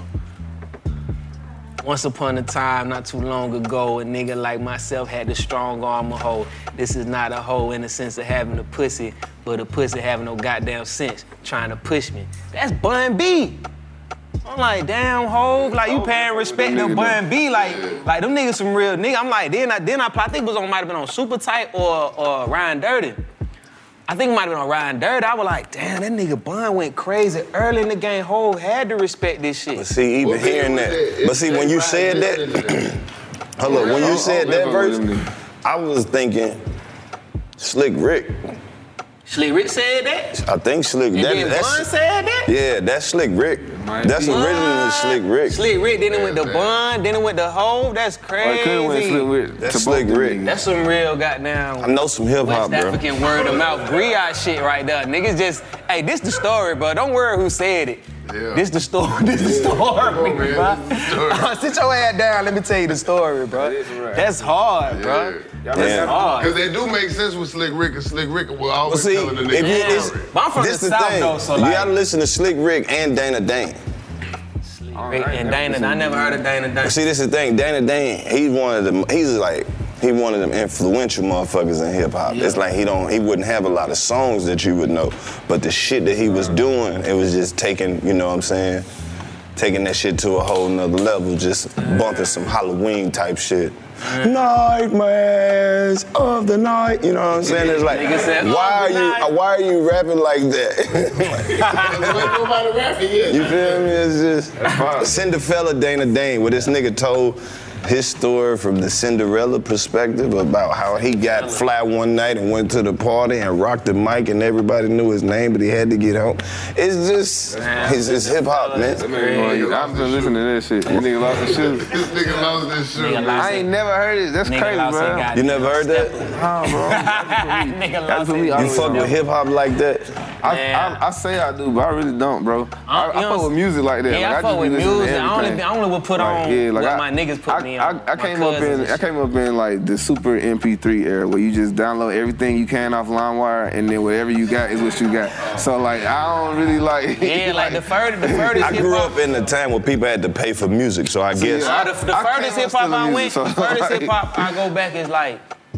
Once upon a time, not too long ago, a nigga like myself had the strong arm of hoe. This is not a hoe in the sense of having a pussy, but a pussy having no goddamn sense, trying to push me. That's Bun B. I'm like, damn, Hove, like you paying respect to Bun B, like, like them niggas some real nigga. I'm like, then I, then I, I think it was on, might have been on Super Tight or, or Ryan Dirty. I think it might have been on Ryan Dirty. I was like, damn, that nigga Bun went crazy early in the game. Hove had to respect this shit. But see, even hearing that, but see, when you said that, hold up, when you said that verse, I was thinking Slick Rick. Slick Rick said that? I think Slick. And that, then that's, Bun said that? Yeah, that's Slick Rick. That's be. originally Slick Rick. Slick Rick, then it went to Bun, then it went to Hove. That's crazy. could've went Slick Rick That's to Slick both Rick. That's some real goddamn. I know some hip hop, West bro. African word of mouth griot shit right there. Niggas just, hey, this the story, bro. Don't worry who said it. Yeah. This the story. This the story, bro. Sit your ass down. Let me tell you the story, bro. That's hard, bro. That's hard. Because they do make sense with Slick Rick, and Slick Rick will Well, always see, telling the if nigga. you, it's, story. But I'm from this the the South, thing. though, so you like- gotta listen to Slick Rick and Dana Dane. Rick and Dana, I never heard of Dana Dane. See, this is the thing. Dana Dane, he's one of them. He's like, he one of them influential motherfuckers in hip hop. Yeah. It's like he don't, he wouldn't have a lot of songs that you would know, but the shit that he was doing, it was just taking, you know what I'm saying, taking that shit to a whole nother level, just bumping some Halloween type shit. Nightmares of the night, you know what I'm saying? It's like, Nigga said, why are "Of the you, night." why are you rapping like that? Nobody rapping yet. You feel me? It's just Cinderella Dana Dane, where this nigga told his story from the Cinderella perspective about how he got fly one night and went to the party and rocked the mic and everybody knew his name, but he had to get home. It's just, it's, it's hip hop, man. I've been listening to that shit. This nigga lost his shoes. This nigga lost his shoe. I ain't never heard it. That's Nigga crazy, lost bro. his You never heard that? Nah, bro. Nigga That's lost what we his- You always fuck do. with hip hop like that? I, Man. I, I say I do, but I really don't, bro. I, you I know, fuck with music like that. Yeah, like, I fuck just be with listening to music. I only, everything. I only would put Like, on yeah, like what I- my niggas put I, me I, on. I My came up cousins in, and I came up in like the super M P three era where you just download everything you can off LimeWire and then whatever you got is what you got. So like I don't really like. Yeah, like the furthest, the furthest I grew hip-hop. up in a time where people had to pay for music, so I guess. Uh, the the I furthest came hip up hop still in I went, music, so, the furthest like- hip hop I go back is like,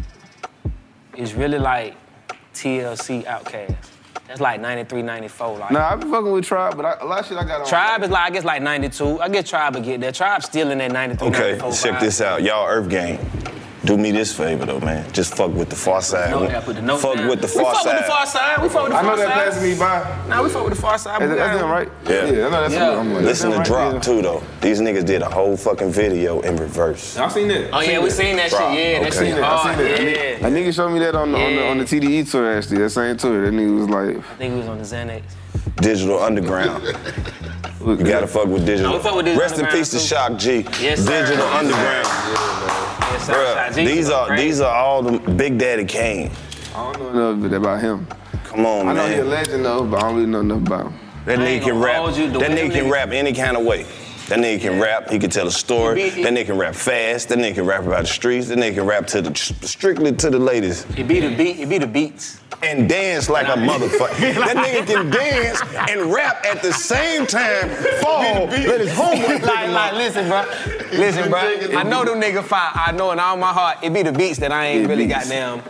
it's really like T L C Outkast. That's like ninety-three, ninety-four. Like, Nah, I be fucking with Tribe, but I, a lot of shit I got on. Tribe is like, I guess like ninety-two. I guess Tribe will get there. Tribe's still in that ninety-three, Okay, ninety-four check vibe. this out. Y'all Earth Gang. Do me this favor though, man. Just fuck with the far side. No, yeah, put the note fuck down. with the We far fuck side. with the far side. We fuck with the I far know that side. passing me by. Nah, we fuck with the far side. That's, We that's got- them, right? Yeah. Yeah, I know that's Yeah. them. I'm like, Listen to that's them, Drop right? too though. These niggas did a whole fucking video in reverse. I seen that. Oh yeah, we seen that Drop. shit. Yeah, that Okay. shit I hard. seen that. Yeah. A nigga showed me that on the, on the on the T D E tour actually. That same tour. That nigga was like, I think he was on the Xanax. Digital Underground. You gotta fuck with Digital. No, we fuck with Digital Rest in Underground, peace to too. Shock G. Yes, sir. Digital Underground. Yes, sir. Bruh, Shout G these was are great. these are all the Big Daddy Kane. I don't know enough about him. Come on, I know man. he a legend though, but I don't really know enough about him. That I nigga ain't can gonna rap. hold you, the That way nigga them can niggas- rap any kind of way. That nigga can rap. He can tell a story. He be- That nigga can rap fast. That nigga can rap about the streets. That nigga can rap to the strictly to the ladies It be the beat. It be the beats. and dance like a motherfucker. That nigga can dance and rap at the same time. Fall. Let his homework pick Like, him like, up. listen, bro. Listen, bro. I know them nigga fight. I know in all my heart, it be the beats that I ain't really goddamn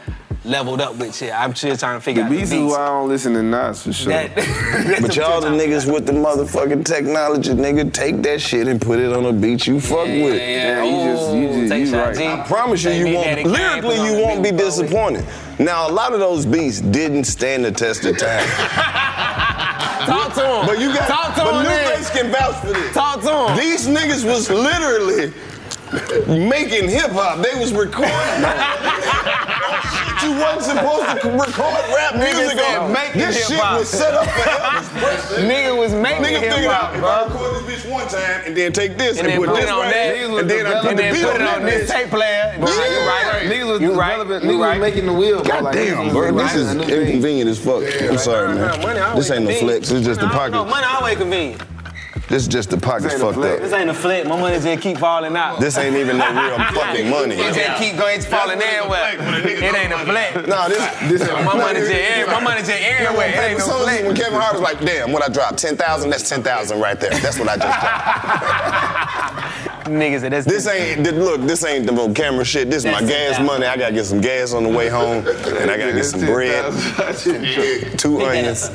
leveled up with shit. I'm still trying to figure The out the beats is beats. why I don't listen to Nas for sure. But y'all the niggas with the motherfucking technology, nigga, take that shit and put it on a beat you fuck Yeah, with. yeah, yeah. you just- you just- Take you shot right. G. I promise you, Take you me won't, Daddy Kane, lyrically, put on you the won't be beat, bro. disappointed. Now, a lot of those beats didn't stand the test of time. Talk to him. But you got, Talk to but him, New then. Face can vouch for this. Talk to him. These niggas was literally making hip hop. They was recording. You wasn't supposed to record rap music on. This shit was set up for Elvis. Nigga was making Nigga figured hip-hop, out, if bro. I record this bitch one time and then take this And and, then put put this it on right that, here, and then I put and the then beat put on it on that this bitch. tape player. Bro, Yeah. you right. Niggas was You right. developing, You niggas right. was making the wheel. bro. God Like, damn, niggas bro, was this is writing a new thing. inconvenient as fuck. I'm sorry, man. Money always This ain't no convenient. flex. It's just the No, pocket. No, money always convenient. This is just the pockets ain't a fucked flex. up. This ain't a flip. My money just keep falling out. This ain't even no real fucking money. It just keep going, it's falling everywhere. It ain't a flex. No, this, this My money just every- my money just everywhere. It ain't no So flex. when Kevin Hart was like, damn, what I dropped? ten thousand? That's ten thousand right there. That's what I just dropped. Niggas, said that's This ain't, th- look, this ain't the camera shit. This is my That's gas ten money. I gotta get some gas on the way home. And I gotta get some bread, two onions.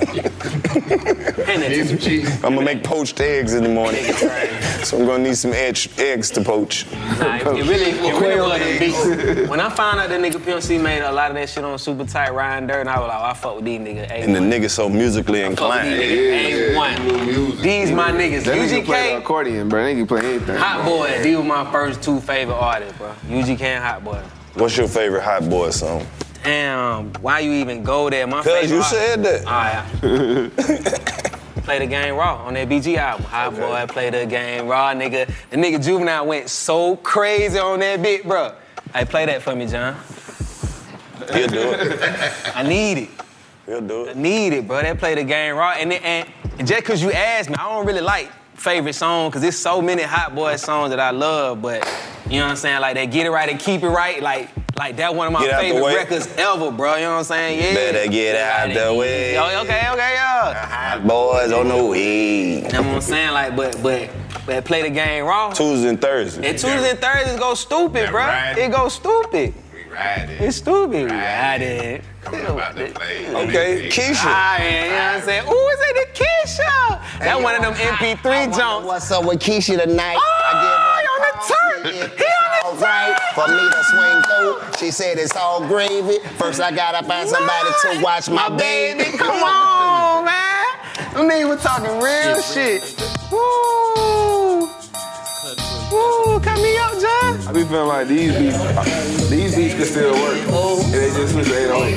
I'm gonna make poached eggs in the morning. So I'm gonna need some egg, eggs to poach. Nah, it, it really, it really was the beats. When I found out that nigga Pimp C made a lot of that shit on Super Tight, Ryan Dirt, and I was like, oh, I fuck with these niggas. And the nigga so musically Fuck with inclined. these niggas. A one. These my niggas. That U nigga G play the K, accordion, bro. They can play anything. Hot Boy. These were my first two favorite artists, bro. U G K and Hot Boy. What's your favorite Hot Boy song? Damn, why you even go there? My Cause favorite you art- said that. Alright. Play the game raw on that B G album. Hot Boy, play the game raw, nigga. The nigga Juvenile went so crazy on that bit, bro. Hey, play that for me, John. He'll do it. I need it. He'll do I it. need it, bro. That play the game raw. And, it, and just cause you asked me, I don't really like favorite song, cause there's so many Hot Boy songs that I love, but you know what I'm saying? Like that Get It Right and Keep It Right, like like that one of my Get Out the favorite Way. records ever, bro. You know what I'm saying? Yeah. Better get out the way. Oh, okay, okay, yeah. Hot boys on the way. That's what I'm saying, like, but but but play the game raw. Tuesdays and Thursdays. And Tuesdays and Thursdays go stupid, bro. ride It go stupid. We ride it. It's stupid. We Ride ride it. Come on, about to play. Okay, Keisha. Ah, yeah, you know what I'm saying? Ooh, is it the Keisha? That one of them M P three jumps. What's up with Keisha tonight? Oh, he on the turn. He on the turn. For me to swing through, she said it's all gravy. First I gotta find somebody to watch my baby. Come on, man. Them niggas were talking real shit. Woo. Woo, cut me up, John. I be feeling like these beats, these beats can still work. And they just switch eight on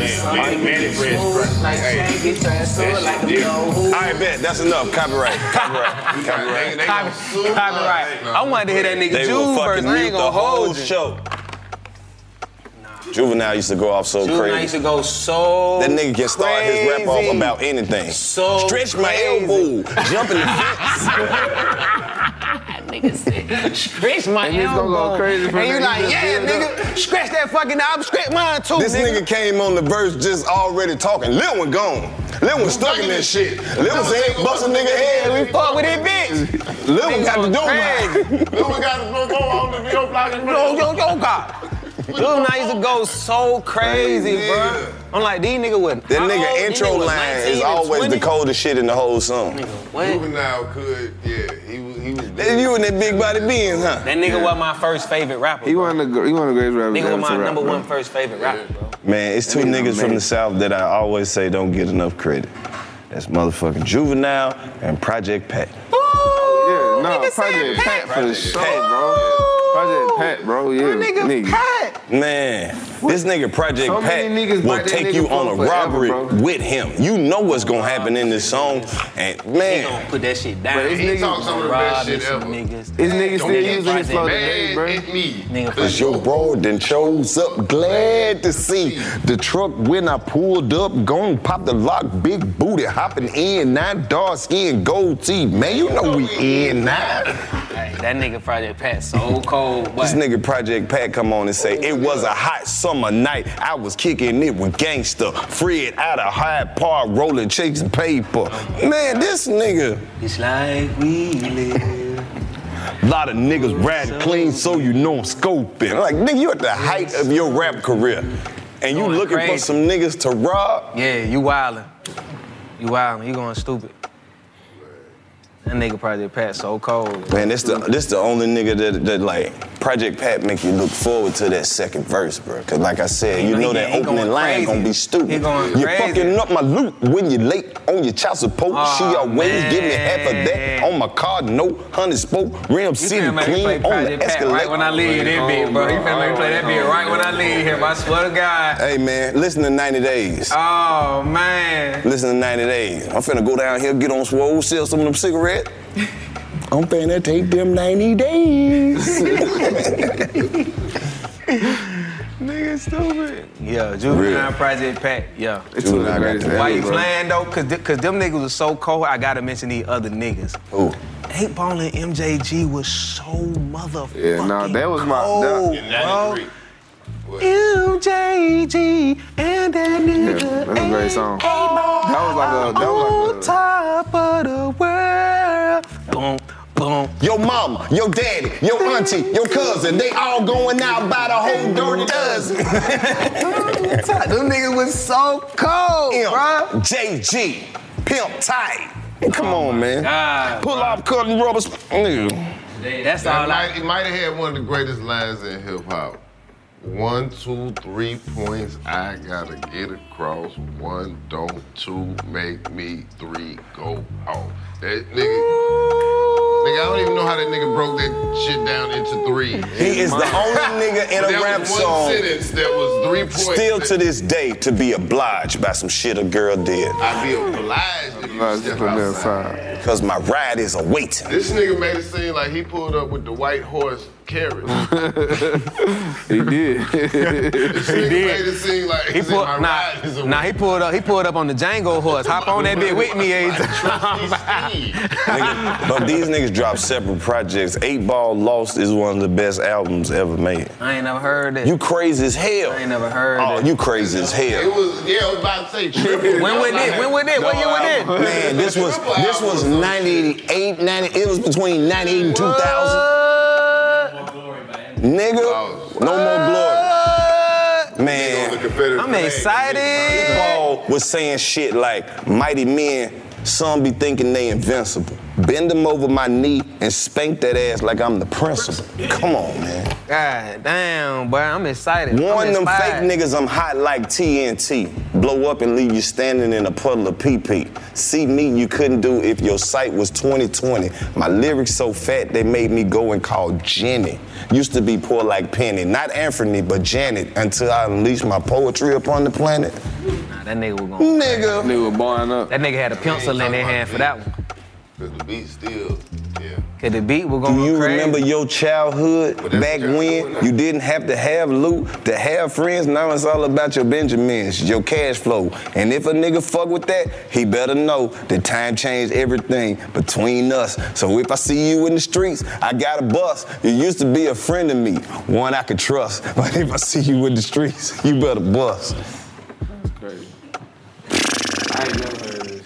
All right, bet. That's enough. Copyright. Copyright. Copyright. Copyright. I wanted to hear that nigga They Juve will first. fucking I mute ain't the gonna whole hold you. show. Juvenile used to go off so Juvenile crazy. used to go so That nigga can start his rap off crazy. about anything. So Stretch my crazy. elbow, jump in the fence. Nigga said, stretch my And it's gonna go elbow. crazy for And you niggas like, just yeah, build nigga, scratch that fucking album, scratch mine too, This nigga came on the verse just already talking. Lil one gone. Lil one stuck in that shit. Lil one said, bust a nigga head. We fuck with it, bitch. Lil one got the door. Crazy. Lil one got to go on the video block. Yo, yo, yo, God. Juvenile used to go so crazy, bro. I'm like, these niggas would. That nigga intro line is always the coldest shit in the whole song. What? Juvenile could, yeah, he was, he was. That's you and that big body beans, huh? That nigga was my first favorite rapper. He one of the he one of the greatest rappers. Nigga ever was to my rap, number bro. one first favorite rapper, bro. Man, it's two That nigga niggas from amazing. the South that I always say don't get enough credit. That's motherfucking Juvenile and Project Pat. Yeah, no, Project Pat for the show, bro. Project Pat, bro, yeah, nigga. Man, this nigga Project So Pat many niggas will bite that take nigga you on a forever, robbery bro. with him. You know what's gonna happen in this song, and He man, gonna put that shit down. But his He niggas- talk some of the best shit ever. Niggas. His niggas Don't still get using his flow today, Man, bro. it's me. Nigga, cause your bro done chose up, glad to see the truck when I pulled up, gon' pop the lock, big booty hopping in, nine dark skin, gold teeth. Man, you know we in now. Hey, that nigga Project Pat so cold, but This nigga Project Pat come on and say, it was a hot summer night. I was kicking it with gangster. Fred out of Hyde Park, rolling chasing paper. Man, this nigga. it's like we live. Lot of niggas ride clean, so you know I'm scoping. Like, nigga, you at the height of your rap career. and you Going looking crazy. for some niggas to rob? Yeah, you wildin'. You wildin'. You going stupid. That nigga Project Pat so cold. Man, this the this the only nigga that, that like Project Pat make you look forward to that second verse, bro. Cause like I said, you He- know he- that he opening going line crazy. gonna be stupid. He going you crazy. fucking up my loot when you late on your child support. Oh, she always give me half of man. that on my card. No hundred spoke rim You city finna make me clean play on the Project Pat Escalade. right when I leave this bitch, bro. You finna make me play that bitch right when I leave here, I swear to God. Hey man, listen to ninety days. Oh, man. Listen to ninety days. I'm finna go down here, get on Swole, sell some of them cigarettes. I'm finna take them ninety days. Nigga stupid. Yeah, Juvenile Real. Project Pat. Yeah. It's two of the greatest Why ever, you bro. playing though? Cause, th- Cause them niggas was so cold, I gotta mention these other niggas. Who? eight Ball and M J G was so motherfucking Yeah, nah, that was my. cold, That, bro. M J G and that yeah, nigga. that's a great song. That was like a. That On was top of the world. Boom, boom. Your mama, your daddy, your auntie, your cousin, they all going out by the whole dirty dozen. Them niggas was so cold, bro. J G, Pimp Tight. Come on, man. God, Pull off cutting rubbers. Nigga. That's That all might, I. he might have had one of the greatest lines in hip hop. One, two, three points I gotta get across. One, don't, two, make me, three, go off. That nigga, nigga, I don't even know how that nigga broke that shit down into three. He is the only nigga in a That rap was one song sentence that was three points. still to this day to be obliged by some shit a girl did. I'd be obliged if you step outside. Because my ride is awaiting. This nigga made it seem like he pulled up with the white horse carriage. he did. This nigga made it seem like He he said, pulled, my nah, ride is a nah, he pulled up. He pulled up on the Django horse. Hop on that bitch with me, every time. Nigga, but these niggas dropped separate projects. eight Ball Lost is one of the best albums ever made. I ain't never heard that. You crazy as hell. I ain't never heard Oh, that. you crazy as It hell. was, yeah, I was about to say triple. When was it? When was it? What year was it? Man, this was this was ninety-eight, ninety, it was between ninety-eight and two thousand. Nigga, no more glory. Man, I'm excited. Paul was saying shit like, mighty men, some be thinking they invincible. Bend them over my knee and spank that ass like I'm the principal. Come on, man. God damn, boy, I'm excited. Warn I'm them fake inspired. niggas I'm hot like T N T. Blow up and leave you standing in a puddle of pee-pee. See me you couldn't do if your sight was twenty twenty. My lyrics so fat they made me go and call Jenny. Used to be poor like Penny. Not Anthony, but Janet. Until I unleashed my poetry upon the planet. Nah, that nigga was going. Nigga. Nigga was barring up. That nigga had a pencil in their hand for that one. Cause the beat still, yeah. Cause the beat was going Do you crazy. remember your childhood back when you didn't have to have loot to have friends? Now it's all about your Benjamins, your cash flow. And if a nigga fuck with that, he better know that time changed everything between us. So if I see you in the streets, I got a bus. You used to be a friend of me, one I could trust. But if I see you in the streets, you better bust. That's crazy. I ain't never heard this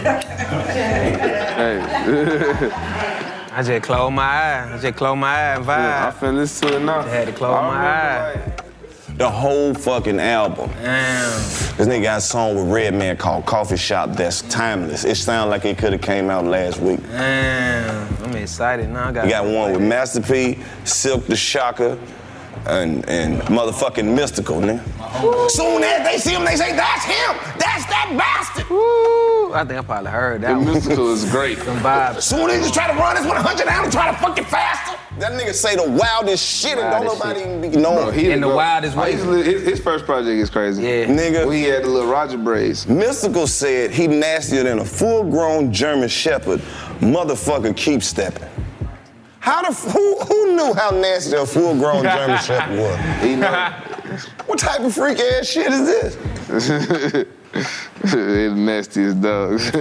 shit. Hey. I just closed my eye. I just closed my eye and Yeah, I vibe. finna listen to it now. I had to close I my eye. remember, like, The whole fucking album. Damn. This nigga got a song with Redman called Coffee Shop that's timeless. It sounds like it could have came out last week. Damn. I'm excited now. I got. You got one with Master P, Silk the Shocker, and, and motherfucking Mystical, nigga. Soon as they see him, they say, that's him! That's that bastard! Woo. I think I probably heard that The one. Mystical is great. Some vibes. Soon as you try to run this with a hundred down and try to fuck it faster. That nigga say the wildest shit and don't Wildest nobody shit. even be knowing. Bro, he In the go- wildest I way. used to li- His, his first project is crazy. Yeah. Nigga. When he had the little Roger braids. Mystical said he nastier than a full-grown German Shepherd. Motherfucker keep stepping. How the f- who who knew how nasty a full-grown German Shepherd was? He know. What type of freak ass shit is this? They're the nastiest dogs.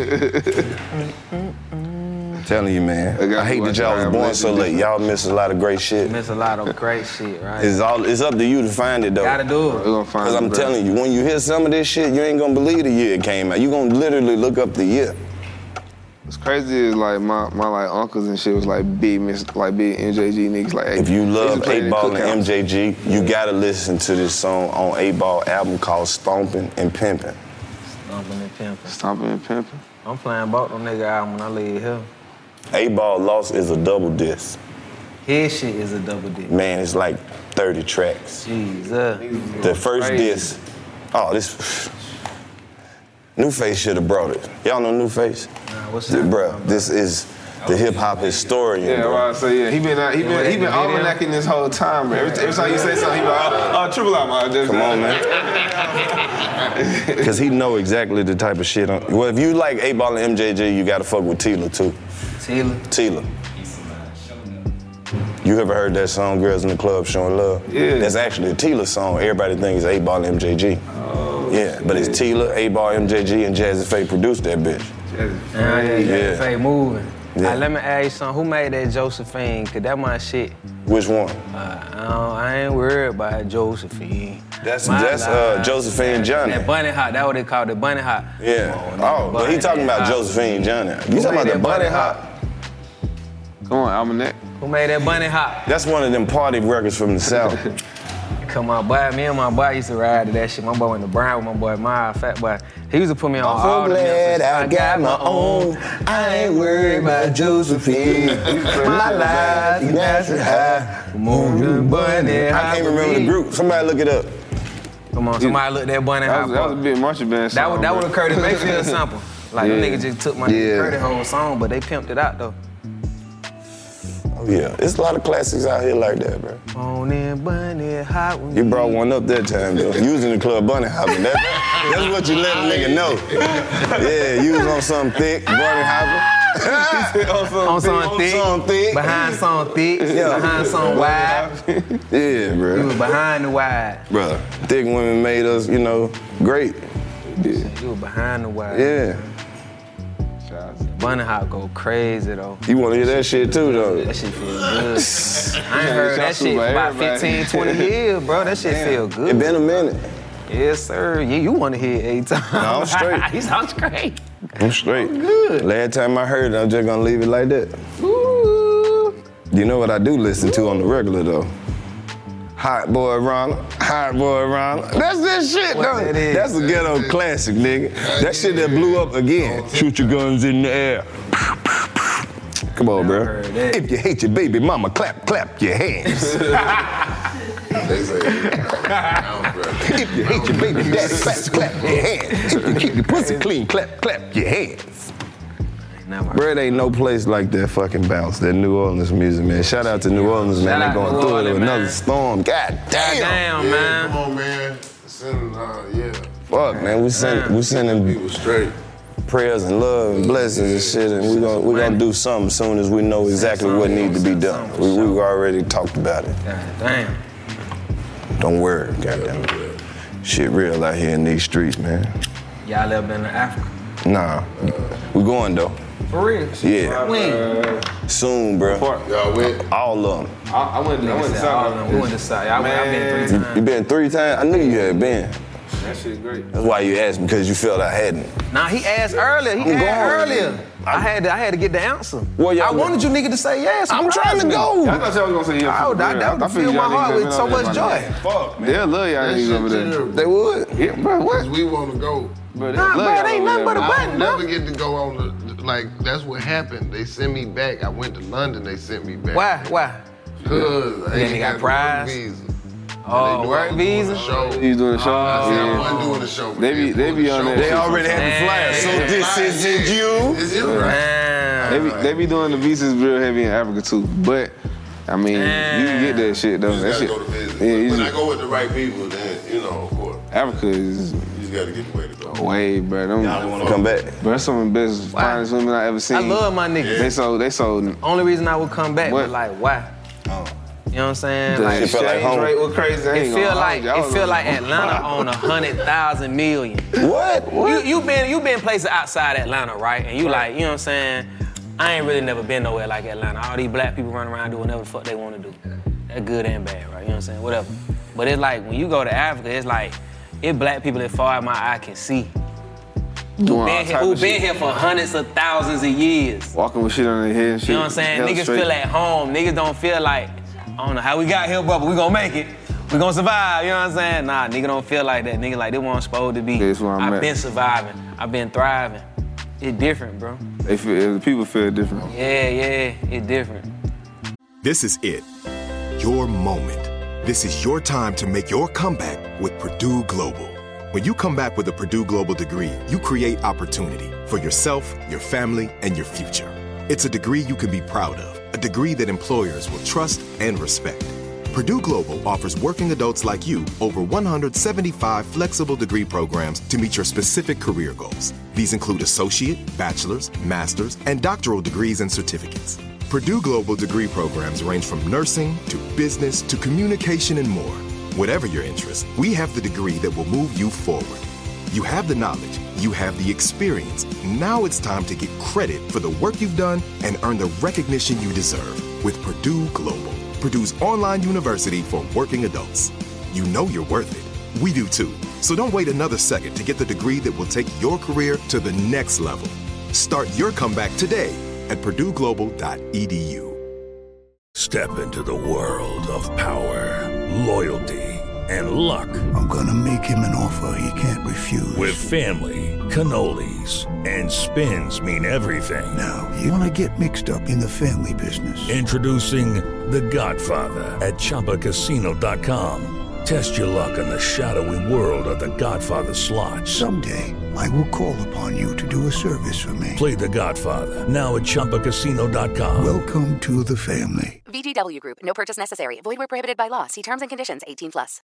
Telling you, man. I got I hate to that watch y'all was Iron born Man so to late. do- Y'all miss a lot of great shit. Miss a lot of great shit, right? It's all it's up to you to find it though. Gotta do We're it. gonna find Cause I'm it, bro. telling you, when you hear some of this shit, you ain't gonna believe the year it came out. You gonna literally look up the year. What's crazy is like my, my like uncles and shit was like big miss like big M J G niggas like. If you they love used to play eight in Ball and cookouts. M J G, you gotta listen to this song on eight Ball album called Stompin' and Pimpin'. Stomping and pimping. Stomping and pimping. I'm playing both them nigga album when I leave here. eight Ball Lost is a double disc. His shit is a double D. Man, it's like thirty tracks. Jesus. The first Crazy. disc, oh, this, New Face should have brought it. Y'all know New Face? Nah, what's The- that? Bruh, this is the hip hop historian, Yeah, bro. well, I say yeah. He been uh, he been he been almanacking this whole time, bro. Every, every time you say something, he be like, oh, oh triple out, man. Come on, man. Because he know exactly the type of shit. On, well, if you like eight Ball and M J G, you gotta fuck with Tila too. Tila? Tila. You ever heard that song, Girls in the Club Showing Love? Yeah. That's actually a Tila song. Everybody thinks eight Ball and M J G. Oh, yeah, but it's Tila, eight Ball, M J G, and Jazzy Faye produced that bitch. Yeah, yeah, yeah. Yeah. Faye moving. Yeah. Uh, let me ask you something. Who made that Josephine? Cause that my shit. Which one? Uh, I, don't, I ain't worried about Josephine. That's My that's uh, life. Josephine Johnny. That bunny hot. That what they call the bunny hot. Yeah. Oh, but he talking about Josephine Johnny. You talking about the bunny hot? Come on, Almanac. Who made that bunny hot? That's one of them party records from the South. Come on, boy. Me and my boy used to ride to that shit. My boy went to Brown with my boy Miles, fat boy. He used to put me on I'm so all the glad Memphis. I got my own. I ain't worried about Josephine. My life is natural high. Moving bunny I can't remember the group. Somebody look it up. Come on, somebody look that bunny That hot. was, that was a big marching band song. That was that bro. was a Curtis Mayfield sample. Like them Yeah. niggas just took my Yeah. Curtis whole song, but they pimped it out though. Oh yeah, it's a lot of classics out here like that, bro. On in bunny hot. You brought one up that time, though. You was in the club bunny hopping. That, that's what you let a nigga know. Yeah, you was on something thick, bunny hopping. On something thick, something thick. behind something thick, Yeah. behind something wide. Yeah, You bro. was behind the wide. Bro, thick women made us, you know, great. You was behind the wide. Yeah. Bunny hop go crazy though. You want to hear that shit too, though? That shit feel good. I ain't heard that shit for about fifteen, twenty years, bro. That shit feel good. It been a minute. Yes, sir. You, you want to hear it eight times. No, I'm straight. He sounds great. I'm straight. Good. Last time I heard it, I'm just gonna leave it like that. Ooh. You know what I do listen to on the regular, though? Hot Boy Ronald, Hot Boy Ronald. That's that shit, What though. that is? That's a ghetto classic, nigga. That shit that blew up again. Shoot your guns in the air. Come on, bro. heard that. If you hate your baby mama, clap, clap your hands. They say, If you hate your baby daddy, clap, clap your hands. If you keep your pussy clean, clap, clap your hands. Never. Bro, it ain't no place like that fucking bounce, that New Orleans music, man. Shout out to New Orleans, man. Shout They out going New through it Orleans, with another man. storm. God damn. Damn, yeah, man. come on, man. Send, uh, yeah. Fuck, man. We send, we sending People straight. prayers and love and blessings and shit, and we gonna we gonna do something as soon as we know exactly what needs to be done. We we already talked about it. God damn. Don't worry, goddamn it. Shit real out here in these streets, man. Y'all ever been to Africa? Nah, we going though. For real? Yeah, When? soon, bro. Y'all went? All of them. I, I went. I went to Said all of South. them. We went to South. Y'all went- I been three You, times. you been three times? I knew you had been. That shit great. That's why you asked me, because you felt I hadn't. Nah, he asked earlier. He I'm asked going. earlier. I had to, I had to get the answer. Well, y'all I wanted you nigga to say yes. I'm Surprise trying to me. go. I thought y'all was gonna say yeah. Oh, for that, real. that would I fill figured my y'all heart niggas with so been much over joy. there. Fuck, man. They'll love y'all That niggas shit over there. terrible. They would. Yeah, bro, what? Because we want to go. Bro, they Nah, love bro, y'all it ain't over nothing there, but a bro. I button, never bro. get to go on the, like, that's what happened. They sent me back. I went to London, they sent me back. Why? Why? Because I Then ain't they got got prize? the visa. Oh, They knew I work was doing visa? the show. You doing the show? I said I Yeah. wasn't doing the show. but They be- they be pulled the on show. that They shit. already had the flyer, so Yeah. this isn't you. Is it right? Damn. They be, they be doing the visas real heavy in Africa too, but I mean, you can get that shit though. You That just shit, gotta go to visit. yeah, you when I just, go with the right people, then, you know, of course, Africa is you just gotta get the way to go. way, bro. Them, Y'all want to come back? bro, that's some of the best, finest women I ever seen. I love my niggas. They sold, they sold. Only reason I would come back What? was like, why? Oh. You know what I'm saying? The Like, It felt like exchange home. rate was crazy. I it ain't feel gonna like hold you. I it was feel on- like Atlanta on a hundred thousand million. What? You you been you been places outside Atlanta, right? And you like, you know what I'm saying? I ain't really never been nowhere like Atlanta. All these black people running around doing whatever the fuck they want to do. That's good and bad, right? You know what I'm saying? Whatever. But it's like when you go to Africa, it's like it's black people as far as my eye can see. Doing all been here, type who of been shit. here for hundreds of thousands of years. Walking with shit on their head and shit. You know what I'm saying? held Niggas straight. feel at home. Niggas don't feel like, I don't know how we got here, but we gonna make it. We gonna survive, you know what I'm saying? Nah, nigga don't feel like that. Nigga like, this one supposed to be. That's where I'm I've at. been surviving. I've been thriving. It's different, bro. They feel, the people feel different. Yeah, yeah, it's different. This is it. Your moment. This is your time to make your comeback with Purdue Global. When you come back with a Purdue Global degree, you create opportunity for yourself, your family, and your future. It's a degree you can be proud of, a degree that employers will trust and respect. Purdue Global offers working adults like you over one hundred seventy-five flexible degree programs to meet your specific career goals. These include associate, bachelor's, master's, and doctoral degrees and certificates. Purdue Global degree programs range from nursing to business to communication and more. Whatever your interest, we have the degree that will move you forward. You have the knowledge, you have the experience. Now it's time to get credit for the work you've done and earn the recognition you deserve with Purdue Global, Purdue's online university for working adults. You know you're worth it. We do too. So don't wait another second to get the degree that will take your career to the next level. Start your comeback today at purdue global dot e d u. Step into the world of power, loyalty, and luck. I'm gonna make him an offer he can't refuse. With family, cannolis, and spins mean everything. Now, you wanna get mixed up in the family business. Introducing The Godfather at Chumba Casino dot com. Test your luck in the shadowy world of The Godfather slot. Someday, I will call upon you to do a service for me. Play The Godfather now at Chumba Casino dot com. Welcome to the family. V G W Group. No purchase necessary. Void where prohibited by law. See terms and conditions. eighteen plus.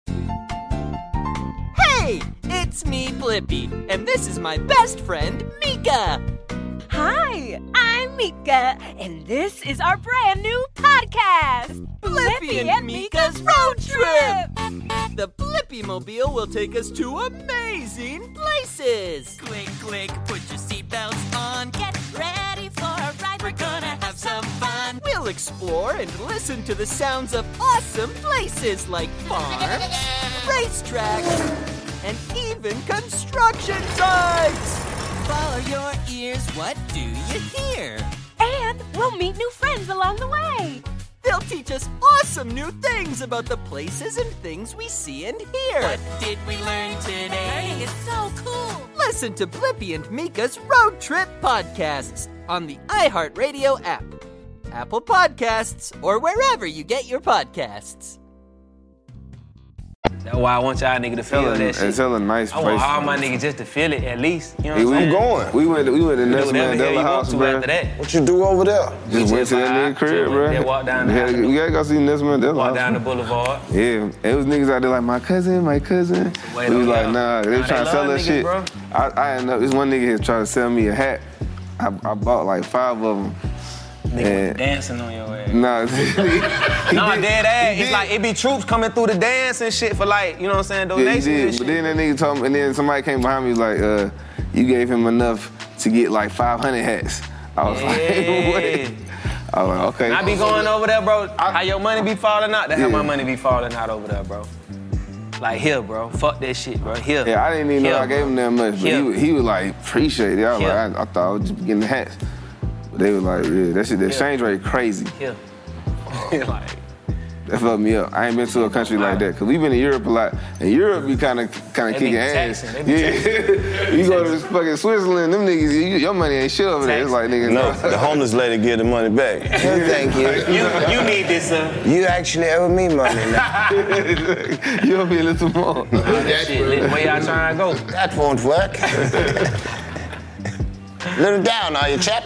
Hey, it's me, Blippi, and this is my best friend, Mika. Hi, I'm Mika, and this is our brand new podcast, Blippi and Mika's Road Trip. The Blippi Mobile will take us to amazing places. Click, click, put your seatbelts on. Get ready for a ride. We're gonna have some fun. We'll explore and listen to the sounds of awesome places like farms, racetracks, and even construction sites. Follow your ears. What do you hear? And we'll meet new friends along the way. They'll teach us awesome new things about the places and things we see and hear. What did we learn today? It's so cool. Listen to Blippi and Mika's Road Trip podcasts on the iHeartRadio app, Apple Podcasts, or wherever you get your podcasts. That's why I want y'all nigga to feel Hella- that shit. it's hella nice I want place. all my niggas just to feel it at least. You know Hey, what I'm we saying? going. We went. We went to You do Nelson whatever the hell Mandela you want house, to bro. after that. What you do over there? Just We went just to that vibe, nigga crib, chillin', bro. then walk down the we, had, avenue. we gotta go see Nelson Mandela Walk house. down the boulevard. Yeah, it was niggas out there like my cousin, my cousin. Wait we was on like, y'all. nah, they Nah, was trying they to sell love that niggas, shit. bro. I, I ended up, this one nigga here trying to sell me a hat. I, I bought like five of them. Nigga dancing on your ass. Nah, No, dead ass. It's like it be troops coming through the dance and shit for like, you know what I'm saying, yeah, he donations and did. shit. But then that nigga told me, and then somebody came behind me was like, uh, you gave him enough to get like five hundred hats. I was Yeah. like, what? I was like, okay. I be going over there, bro. How your money be falling out? That's how Yeah. my money be falling out over there, bro. Like here, bro. Fuck that shit, bro. Here. Yeah, I didn't even Here, know I gave bro. him that much, but he, Here. was- he was like, appreciate it. I was Here. like, I, I thought I was just getting the hats. But they was like, yeah, that shit, the Here. exchange rate crazy. Here. like, That fucked me up. I ain't been to a country like that, cause we've been to Europe a lot, and Europe be kind of kind They of be kicking ass. taxing, they be Yeah, you go to fucking Switzerland, them niggas, you, your money ain't shit over there. It's like niggas. No, the homeless lady give the money back. Thank you. you, you need this, sir. You actually owe me money now. You owe me a little more. Shit, where y'all trying to go? That won't work. Little down, are you, chap?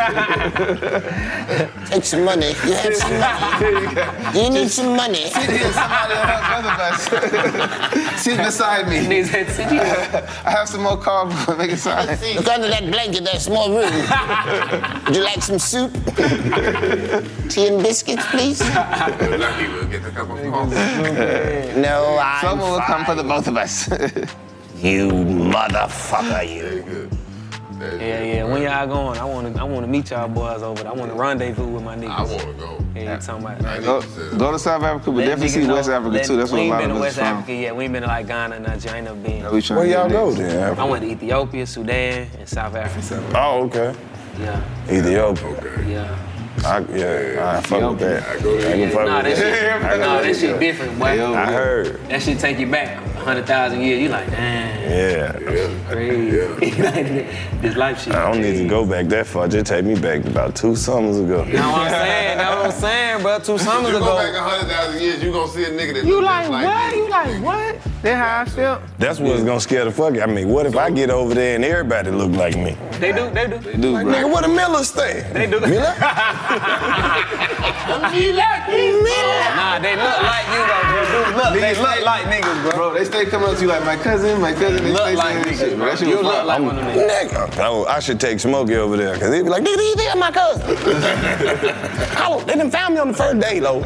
Take some money. You have some money. You need some money. Sit here, somebody else both of us. Sit beside me. I have some more cardboard. Make a sign. Look under that blanket. There's more room. Would you like some soup? Tea and biscuits, please? Lucky we'll get a couple more. No, I'm Someone will come for fine. the both of us. You motherfucker, you. Very good. that. Yeah, yeah. When y'all going? I want to I want to meet y'all boys over there. I want to rendezvous with my niggas. I want to go. Yeah, you talking about? Go, go to South Africa, but Let definitely see niggas West know- Africa let- too. That's we where a ain't lot been of to us West from. Africa yet. We ain't been to like Ghana, nothing. I ain't never been. we trying Where to y'all get go next. then? I went to Ethiopia, Sudan, and South Africa. Oh, okay. Yeah. Ethiopia. Yeah. I, yeah, I fuck with that. I go Yeah, can fuck nah, with that shit, I nah, go that shit different, boy. I heard. That shit take you back a hundred thousand years. You like, damn. Yeah. Crazy. This life shit. I don't need to go back that far. Just take me back about two summers ago. That's what I'm saying. That's what I'm saying, bro. Two summers you ago. go back a hundred thousand years, you gonna see a nigga that You look like just like what? you. You like what? That's how I feel. That's what's gonna scare the fuck out of me. What if I get over there and everybody look like me? They do. They do. They do, like, nigga, what the Millers think? They do. Miller? She like me. Nah, they look like you though, bro. Dude, look, they look like niggas, bro. Bro, they stay coming up to you like my cousin, my cousin. They Look stay like saying that niggas, shit, bro. That shit You was look fire. like one of them niggas. Nigga. Oh, I should take Smokey over there, cause he'd be like, nigga, these are my cousin. Hello, they done found me on the first day, though.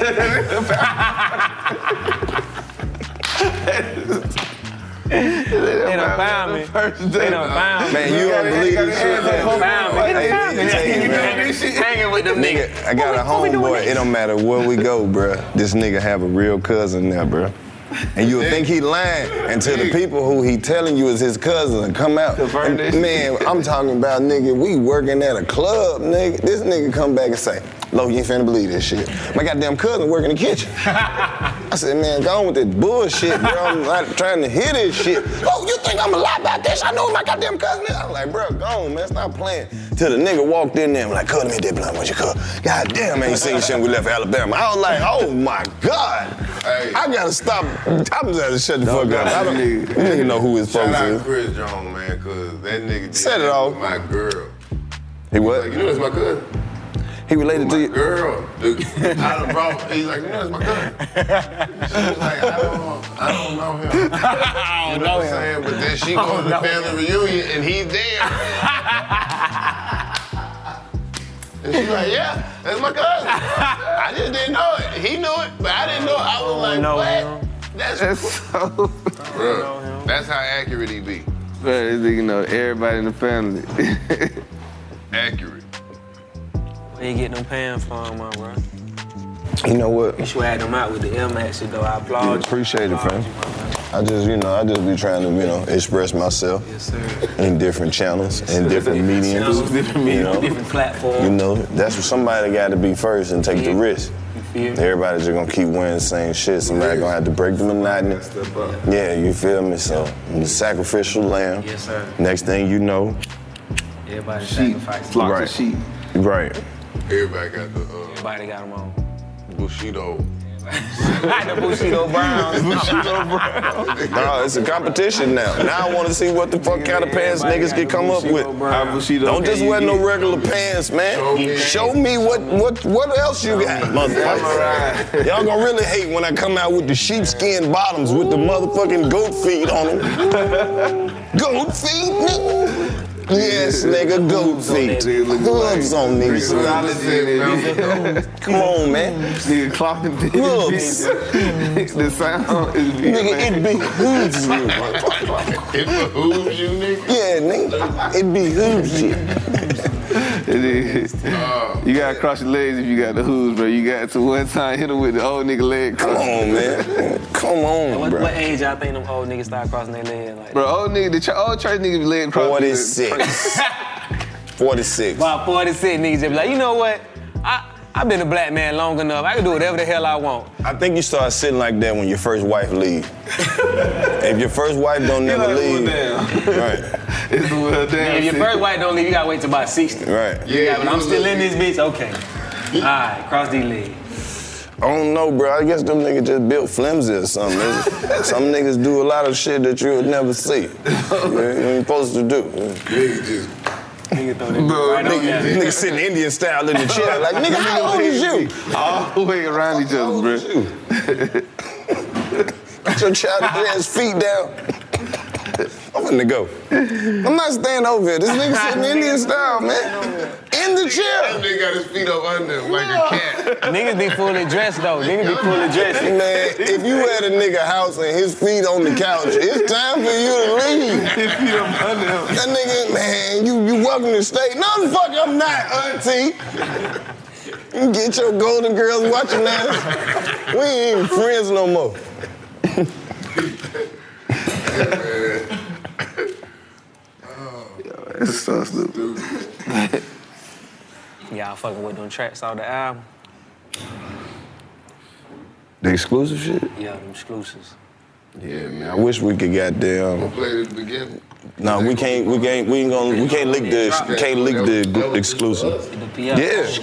They done found me. They done found me. Man, you don't believe this shit. They done found me. They done found me. Nigga, Hanging with them niggas. I got a homeboy. It don't matter where we go, bruh. This nigga have a real cousin now, bruh. And you'll think he lying until the people who he telling you is his cousin come out. And, man, I'm talking about, nigga, we working at a club, nigga. This nigga come back and say, Lo, you ain't finna believe this shit. My goddamn cousin work in the kitchen. I said, man, go on with this bullshit, bro. I'm not trying to hear this shit. Oh, you think I'ma lie about this? I know who my goddamn cousin is. I'm like, bro, go on, man, stop playing. Till the nigga walked in there and like, cuz, let me that blunt with your cuz. God damn, man, you seen shit when we left Alabama. I was like, oh my God. Hey. I gotta stop. I'm just gonna shut the fuck up. I don't, this nigga know who his Shout folks out is. Chris Jones, man, cause that nigga did Set it that off. with my girl. He what? Like, you know that's my cousin. He related to you? Girl, dude, I done brought, he's like, you know that's my cousin. She was like, I don't, I don't know him. You know what I'm saying? But then she goes to the family reunion and he's there. And she's like, yeah, that's my cousin. I just didn't know it. He knew it, but I didn't know it. I was like, know what? him. That's, That's so. Bruh, that's how accurate he be. Bro, this nigga know everybody in the family. Accurate. Where you get them pants from, my bro? You know what? You should add them out with the M X shit, though. I applaud you. Appreciate it, fam. I just, you know, I just be trying to, you know, express myself Yes, sir. in different channels, in different mediums. Channels, different you mediums, know, different platforms. You know, that's what somebody got to be first and take the Yeah. risk. You feel me? Everybody's just gonna keep wearing the same shit. Somebody gonna have to break the monotony. Yeah, you feel me? So, I'm the sacrificial lamb. Yes, sir. Next thing you know, Everybody Sheep. sacrificing. Flocks Right. of sheep. right. Everybody got the uh, Everybody got them on. Bushido. the Bushido Browns. Bushido Brown. No, it's a competition now. Now I want to see what the fuck kind of pants niggas can come up with. Don't just wear no regular pants, man. Show me what what what else you got, motherfucker. Y'all gonna really hate when I come out with the sheepskin bottoms with the motherfucking goat feet on them. Goat feet, nigga. Yes, nigga, goat feet. Hooves on these. Come on, man. Nigga clocking this Hooves. bitch. The sound is Nigga, it behooves you. It behooves you, nigga. Yeah, nigga. It behooves you. It is. You gotta cross your legs if you got the hooves, bro. You got to one time hit him with the old nigga leg. Come on, man. Come on, What, bro. what age y'all think them old niggas start crossing their legs? Like Bro, old nigga, the ch- old church nigga leg cross. forty-six. forty-six. about forty-six niggas just be like, you know what? I I've been a black man long enough. I can do whatever the hell I want. I think you start sitting like that when your first wife leave. If your first wife don't never like, leave, well, right, It's the well damn. If your shit. first wife don't leave, you gotta wait till about sixty. right. Yeah, but I'm still in this bitch. Okay. All right, cross these legs. I don't know, bro. I guess them niggas just built flimsy or something. There's- Some niggas do a lot of shit that you would never see. You ain't supposed to do. Nigga just. Nigga throw that right on Nigga, there. nigga sitting Indian style in the chair, like, nigga, how old is you? all the way around each other, bro. Put your childish ass feet down. I'm finna go. I'm not staying over here. This nigga sitting Indian style, man. In the chair. That nigga got his feet up under him like a cat. Niggas be fully dressed though. Niggas be fully dressed. Man, if you at a nigga house and his feet on the couch, it's time for you to leave. His feet up under him. That nigga, man, you you welcome to stay. No, the fuck I'm not, auntie. You get your Golden Girls watching that. We ain't even friends no more. It's so stupid. Y'all fucking with them tracks off the album? The exclusive shit? Yeah, them exclusives. Yeah, man. I wish we could goddamn. Play it at the beginning. No, we can't. We can't. We ain't gonna. We can't leak the. Can't leak the exclusive. Yeah, Yeah.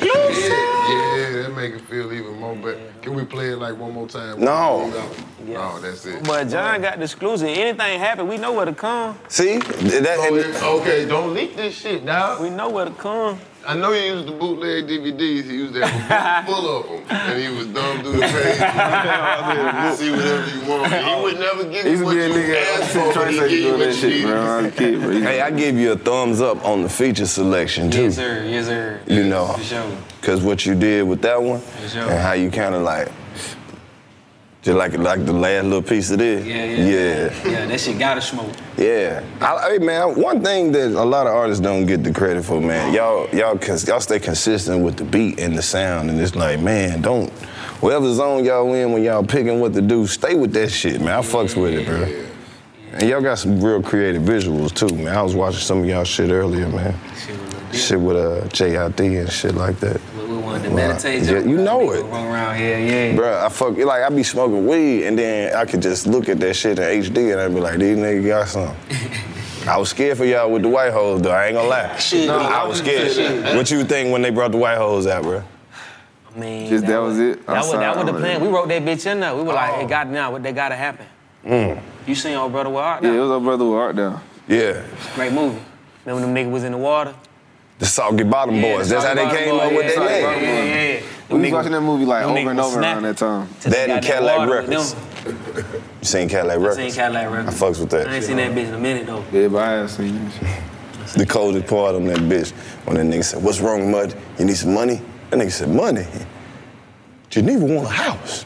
that make it feel even more better. Can we play it like one more time? No. No, that's it. But John got the exclusive. Anything happen, we know where to come. See? That, So if- okay, don't leak this shit, dog. We know where to come. I know you used the bootleg D V Ds. He used to have a book full of them, and he was dumb through the page. See whatever you want. He would never give you what you asked for, but he gave you what you needed. Hey, I give you a thumbs up on the feature selection too. Yes, sir. Yes, sir. You know, For sure. cause what you did with that one, sure. and how you kind of like, just like like the last little piece of this. Yeah, yeah. Yeah. Yeah, that shit gotta smoke. Yeah. I, hey man, one thing that a lot of artists don't get the credit for, man, y'all y'all cons- y'all stay consistent with the beat and the sound, and it's like, man, don't whatever zone y'all in when y'all picking what to do, stay with that shit, man. I fucks with it, bro. And y'all got some real creative visuals too, man. I was watching some of y'all shit earlier, man. Shit with uh, J I D and shit like that. We wanted to Well, meditate. yeah, you know it. Run around here, yeah. Bruh, I fuck, like, I be smoking weed, and then I could just look at that shit in H D, and I'd be like, these niggas got something. I was scared for y'all with the white hoes, though. I ain't gonna lie. Shit, no, no, I was scared. shit. What you think when they brought the white hoes out, bruh? I mean, Just that was it? That was, that was the Outside, plan. We wrote that bitch in there. We were like, Oh. it got now, what they gotta happen. Mm. You seen old brother with Art Yeah, now? it was our brother with Art down. Yeah. Great movie. Remember when them niggas was in the water? The Soggy Bottom Yeah, Boys. the That's how Soggy they Bottom came up Boys, with yeah, their Soggy name. Bottom Boys. Yeah, yeah, yeah. We was Them watching that movie like them over niggas and was over around that time. Till That they and got Cadillac water with Records. them. You seen Cadillac I Records? seen Cadillac Records. I fucks with that. I ain't seen that bitch in a minute though. Yeah, but I have seen it. The coldest part on that bitch, when that nigga said, what's wrong, Mud? You need some money? That nigga said, money? Geneva want a house.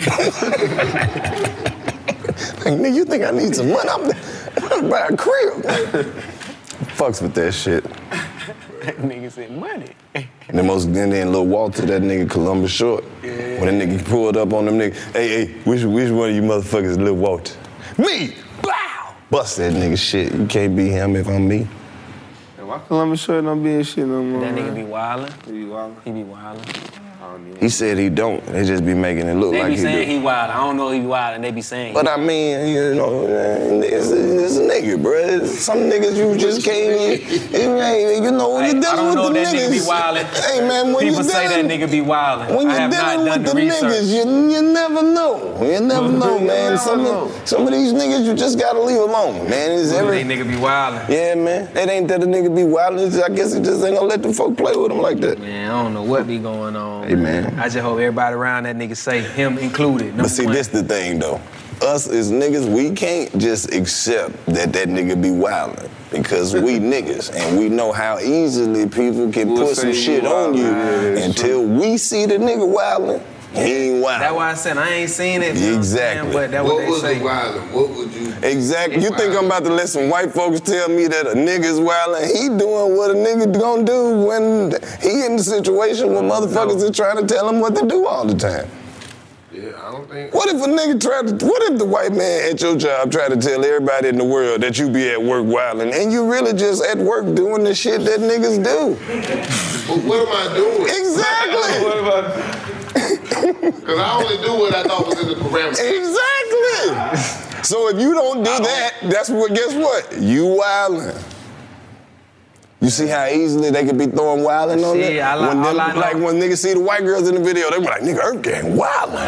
Like, nigga, you think I need some money? I'm, I'm gonna buy a crib. Fucks with that shit. That nigga said money. And the most, and then Lil Walter, that nigga Columbus Short. Yeah. When that nigga pulled up on them niggas, hey, hey, which, which one of you motherfuckers is Lil Walter? Me! Blow! Bust that nigga shit. You can't be him if I'm me. And why Columbus Short don't be in shit no more? That nigga man? be wildin'. He be wildin'. He be wildin'. He said he don't. They just be making it look They like be he saying do. he wild. I don't know if he wild, and they be saying. But he I mean, you know, it's a, it's a nigga, bro. Some niggas you just can't, you, you know, Hey, you're dealing I don't with know the if that niggas. nigga be wildin'. Hey, man, when People you say that dealing, nigga be wildin'. when I you're have not dealing done with the the research. niggas, you, you never know. You never know, man. Some, of, some of these niggas, you just gotta leave alone, man. It's Who every, they nigga be wildin'. yeah, man. It ain't that a nigga be wildin'. I guess it just ain't gonna let them folk play with him like that. Man, I don't know what be going on. Hey, man. I just hope everybody around that nigga say him included. Number But see, one. this the thing though. Us as niggas, we can't just accept that that nigga be wildin' because we niggas and we know how easily people can We'll put some say shit you on wildin', you yeah, that's until we see the nigga wildin'. He ain't wildin'. That's why I said I ain't seen it. you know what I'm saying? Exactly. But that's what, What they was say. the wildin'? What would you? Exactly. You think I'm about to let some white folks tell me that a nigga's wildin'? He doing what a nigga gonna do when he in the situation where motherfuckers are trying to tell him what to do all the time. Yeah, I don't think. What if a nigga tried to, what if the white man at your job tried to tell everybody in the world that you be at work wildin' and you really just at work doing the shit that niggas do? But what am I doing? Exactly. What about? Because I only do what I thought was in the parameters. Exactly. So if you don't do that, that's what, guess what? You wildin'. You see how easily they could be throwing wildin' on See, that? I like- when all them, I know- like when niggas see the white girls in the video, they be like, nigga, Earth Gang wildin'.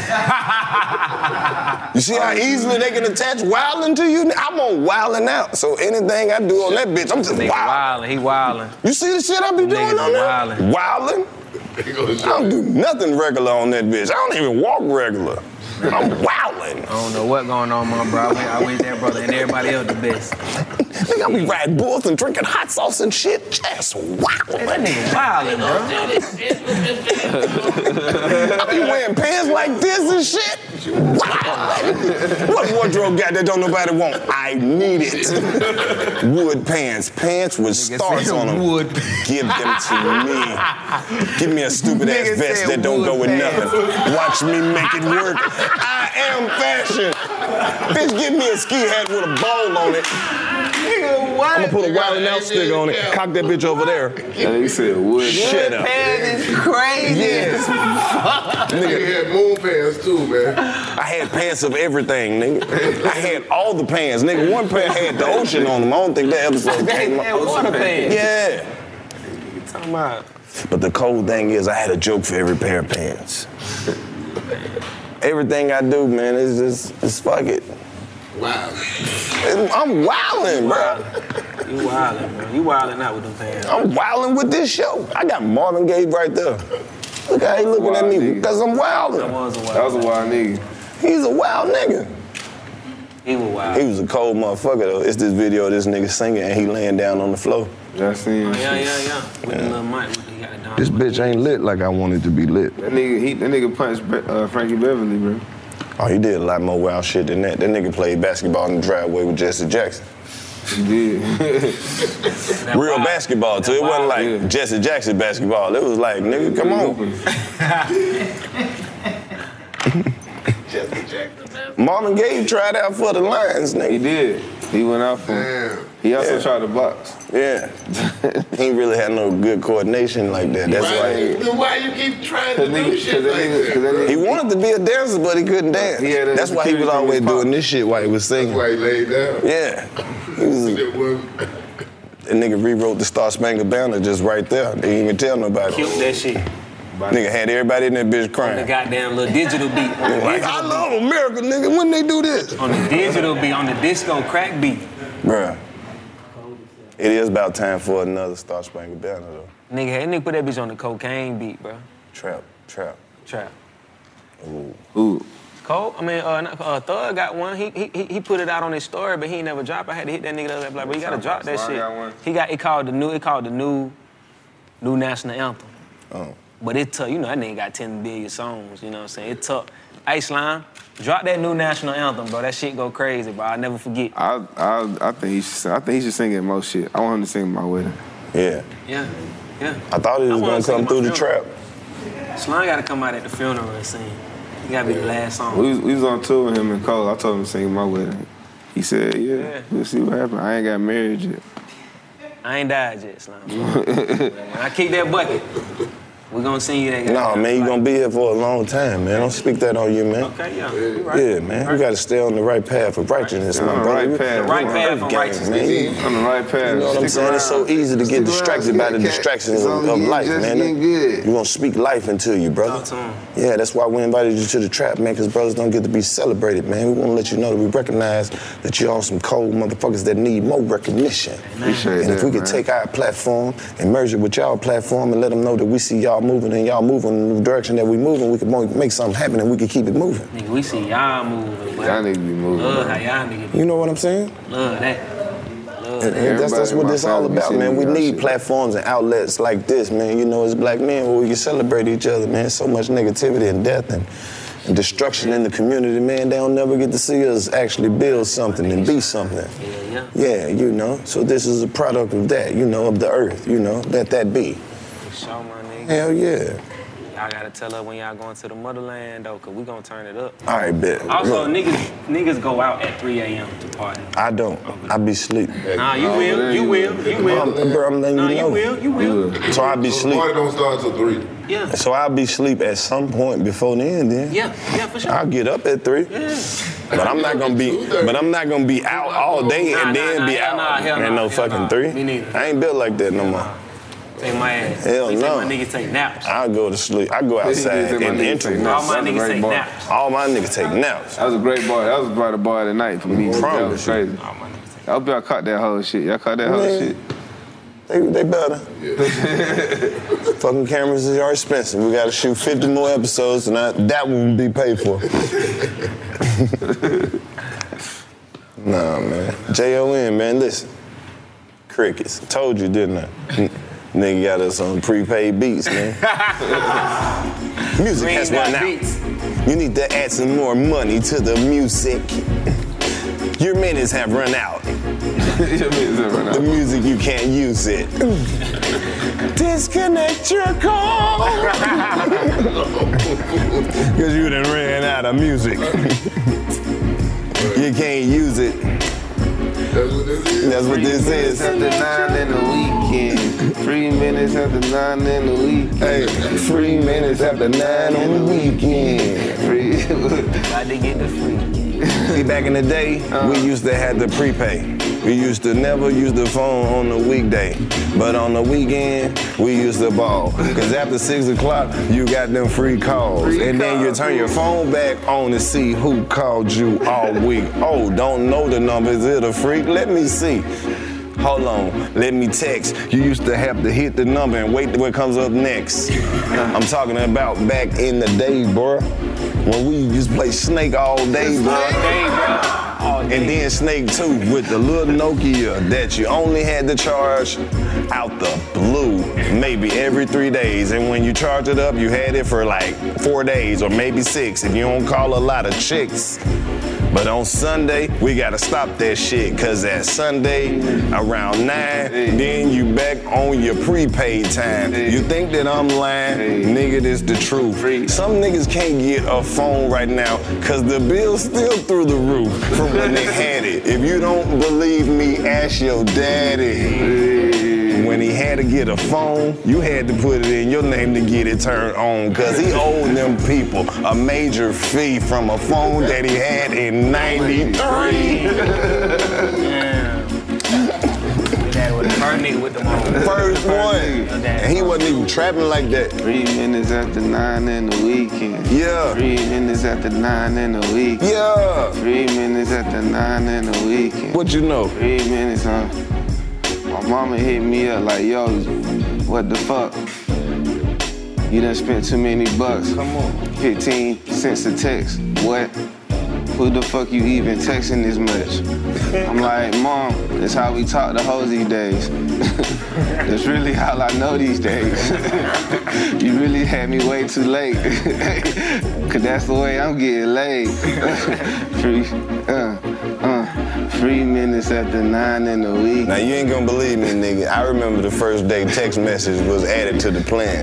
You see how easily they can attach wildin' to you? I'm on wildin' out. So anything I do on that bitch, I'm just Nigga wildin'. wildin'. He wildin'. You see the shit I be doing Niggas on that? wildin'. Wildin'? I don't do nothing regular on that bitch. I don't even walk regular. I'm wildin'. I don't know what going on, my bro. I wish, I wish that brother and everybody else the best. Nigga, I be riding bulls and drinking hot sauce and shit. Just wildin'. Hey, that nigga wildin', bro. I be wearing pants like this and shit. Wildin'. What wardrobe got that don't nobody want? I need it. Wood pants. Pants with stars on them. Wood. Give them to me. Give me a stupid ass vest that don't go with nothing. Watch me make it work. I am fashion. Bitch, give me a ski hat with a bowl on it. Nigga, what? I'm gonna put a Wild 'N Out sticker on it. Cock that bitch over there. That nigga said wood. Shut up. Pants is crazy. Yes. Nigga had moon pants too, man. I had pants of everything, nigga. I had all the pants, nigga. One pair had the ocean on them. I don't think that episode came They out. had water pants. Yeah. You talking about? But the cold thing is, I had a joke for every pair of pants. Everything I do, man, is just, it's fuck it. Wow. I'm wildin', bro. You wildin', bro. You wildin' out with them pants. I'm wildin' with this show. I got Marvin Gaye right there. Look how he looking at me, because I'm wildin'. That was a wild That was a wild nigga. He's a wild nigga. He was wild. He was a cold motherfucker, though. It's this video of this nigga singing and he laying down on the floor. Yeah, I seen Oh, it. yeah, yeah, yeah. With the little mic, he got it down. This bitch ain't lit like I wanted to be lit. That nigga, he, that nigga punched uh, Frankie Beverly, bro. Oh, he did a lot more wild shit than that. That nigga played basketball in the driveway with Jesse Jackson. He did. Real wild. basketball, too. It wasn't like yeah. Jesse Jackson basketball. It was like, nigga, come on. Jesse Jackson. Marvin Gaye tried out for the Lions, nigga. He did. He went out for him. Damn. He also Yeah. tried to box. Yeah. He ain't really had no good coordination like that. That's Why, why he, then why you keep trying to Cause do nigga, shit cause that like nigga, that? cause that nigga, he wanted to be a dancer, but he couldn't dance. He had a That's why he was insecurity always from his doing pop. this shit while he was singing. That's why he laid down. Yeah. He was, It was- that nigga rewrote the Star Spangled Banner just right there. They didn't even tell nobody. Killed that shit. Nigga had everybody in that bitch On the crying. goddamn little digital beat. On the Like, I digital love America, nigga. When they do this? beat. On the digital beat, on the disco crack beat. Bruh. It is about time for another Star Spangled Banner, though. Nigga, that nigga put that bitch on the cocaine beat, bro. Trap, trap. Trap. Ooh. Ooh. Cole, I mean, uh, not- uh, Thug got one. He, he he he put it out on his story, but he ain't never dropped. I had to hit that nigga the other day, like, bro, you gotta drop that Slime shit. got one. He got it called the new. It called the new, new national anthem. Oh. But it took, you know, that nigga got ten billion songs. You know what I'm saying? It took. Hey, Slime, drop that new national anthem, bro. That shit go crazy, bro. I'll never forget. I, I, I think he should. sing- I think he should sing at most shit. I want him to sing my wedding. Yeah. Yeah, yeah. I thought he was I wanna gonna sing come my through the funeral. trap. Slime gotta come out at the funeral and sing. He gotta be the last song. We was, we was on tour with him and Cole. I told him to sing at my wedding. He said, "Yeah, Yeah. we'll see what happens. I ain't got married yet." I ain't died yet, Slime. When I kick that bucket, we gonna sing you that. No, man, you gonna be here for a long time, man. Don't speak that on you, man. Okay, yeah. You right. Yeah, man. You gotta stay on the right path of righteousness, my On the brother. right path. The right You path earth of gang, righteousness. man. You On the right path. know what I'm Stick saying? It's so around. easy to get Stick around, distracted by the Scared Cat. distractions It's of, only of getting- life, just man. getting good. You gonna speak life into you, brother. Talk to him. Yeah, that's why we invited you to the trap, man, because brothers don't get to be celebrated, man. We want to let you know that we recognize that you're on some cold motherfuckers that need more recognition. Appreciate And if that, we could man. take our platform and merge it with y'all platform and let them know that we see y'all moving and y'all moving in the direction that we moving, we could mo- make something happen and we could keep it moving. Nigga, we see y'all moving, boy. Y'all niggas be moving. Love man. how y'all niggas You know what I'm saying? love that. Love And, that. and that's, that's Everybody what in this my all family about, seen man. We y'all need shit. platforms and outlets like this, man. You know, as black men, where we can celebrate each other, man. So much negativity and death and, and destruction in the community, man. They don't never get to see us actually build something and be something. Yeah, yeah. Yeah, you know. So this is a product of that, you know, of the earth, you know. Let that be. For sure, my nigga. Hell yeah. Y'all gotta tell her when y'all going to the motherland, though, cause we gonna turn it up. All right, bet. Also, Look, niggas niggas go out at three a.m. to party. I don't. I be asleep. Nah, you will, you will, you will. I'm, bro, I'm letting Nah, you you know. will, you will. So I be So the asleep. party don't start till three. Yeah, So I'll be asleep at some point before the end then. yeah, yeah, for sure. I'll get up at three. Yeah. But I'm not gonna be but I'm not gonna be out all day Nah, and nah, then nah, be hell out. nah, hell Ain't nah, no hell fucking nah. three. Me neither. I ain't built like that no more. Take my ass. Hell We no. Take my niggas take naps. I'll go to sleep. I go outside Take my in the niggas entry. take All naps. my That's a niggas great take bar. naps. All my niggas take naps. That was a great bar. That was probably the bar of the night for me. That was Promise you. crazy. All my niggas take I hope y'all caught that whole shit. Y'all caught that whole Man. shit. They, they better. Yeah. Fucking cameras are expensive. We gotta shoot fifty more episodes, and I, that one will be paid for. Nah, man. J O N, man, listen. Crickets. Told you, didn't I? Nigga got us on prepaid beats, man. Music has run out. Beats. You need to add some more money to the music. Your minutes have run out. Your minutes have run out. The music, you can't use it. Disconnect your call. Because you done ran out of music. You can't use it. That's what this is. That's what this is. After nine in the weekend. Three minutes after nine in the weekend. Hey, three minutes after nine on the weekend. Free. Got to get the free. See, back in the day, uh, we used to have the prepay. We used to never use the phone on the weekday. But on the weekend, we used to ball. Because after six o'clock, you got them free calls. Free and then you turn your phone back on to see who called you all week. Oh, don't know the number. Is it a freak? Let me see. Hold on, let me text. You used to have to hit the number and wait till what comes up next. I'm talking about back in the day, bro. When we used to play Snake all day, bro. All day, bro. All day. And then Snake two with the little Nokia that you only had to charge out the blue, maybe every three days. And when you charge it up, you had it for like four days or maybe six if you don't call a lot of chicks. But on Sunday, we gotta stop that shit, cause at Sunday, around nine, then you back on your prepaid time. You think that I'm lying? Nigga, this the truth. Some niggas can't get a phone right now, cause the bill's still through the roof from when they had it. If you don't believe me, ask your daddy. When he had to get a phone, you had to put it in your name to get it turned on, cause he owed them people a major fee from a phone that he had in ninety-three. Yeah. Dad would have turned nigga with them on. First one. And he wasn't even trapping like that. Three minutes after nine in the weekend. Yeah. Three minutes after nine in the weekend. Yeah. Three minutes after nine in the weekend. What you know? Three minutes, huh? My mama hit me up like, yo, what the fuck? You done spent too many bucks. Come on. fifteen cents a text. What? Who the fuck you even texting this much? I'm like, Mom, that's how we talk the hoes these days. That's really all I know these days. You really had me way too late. Cause that's the way I'm getting laid. Free, uh, uh, three minutes after nine in the week. Now you ain't gonna believe me, nigga. I remember the first day text message was added to the plan.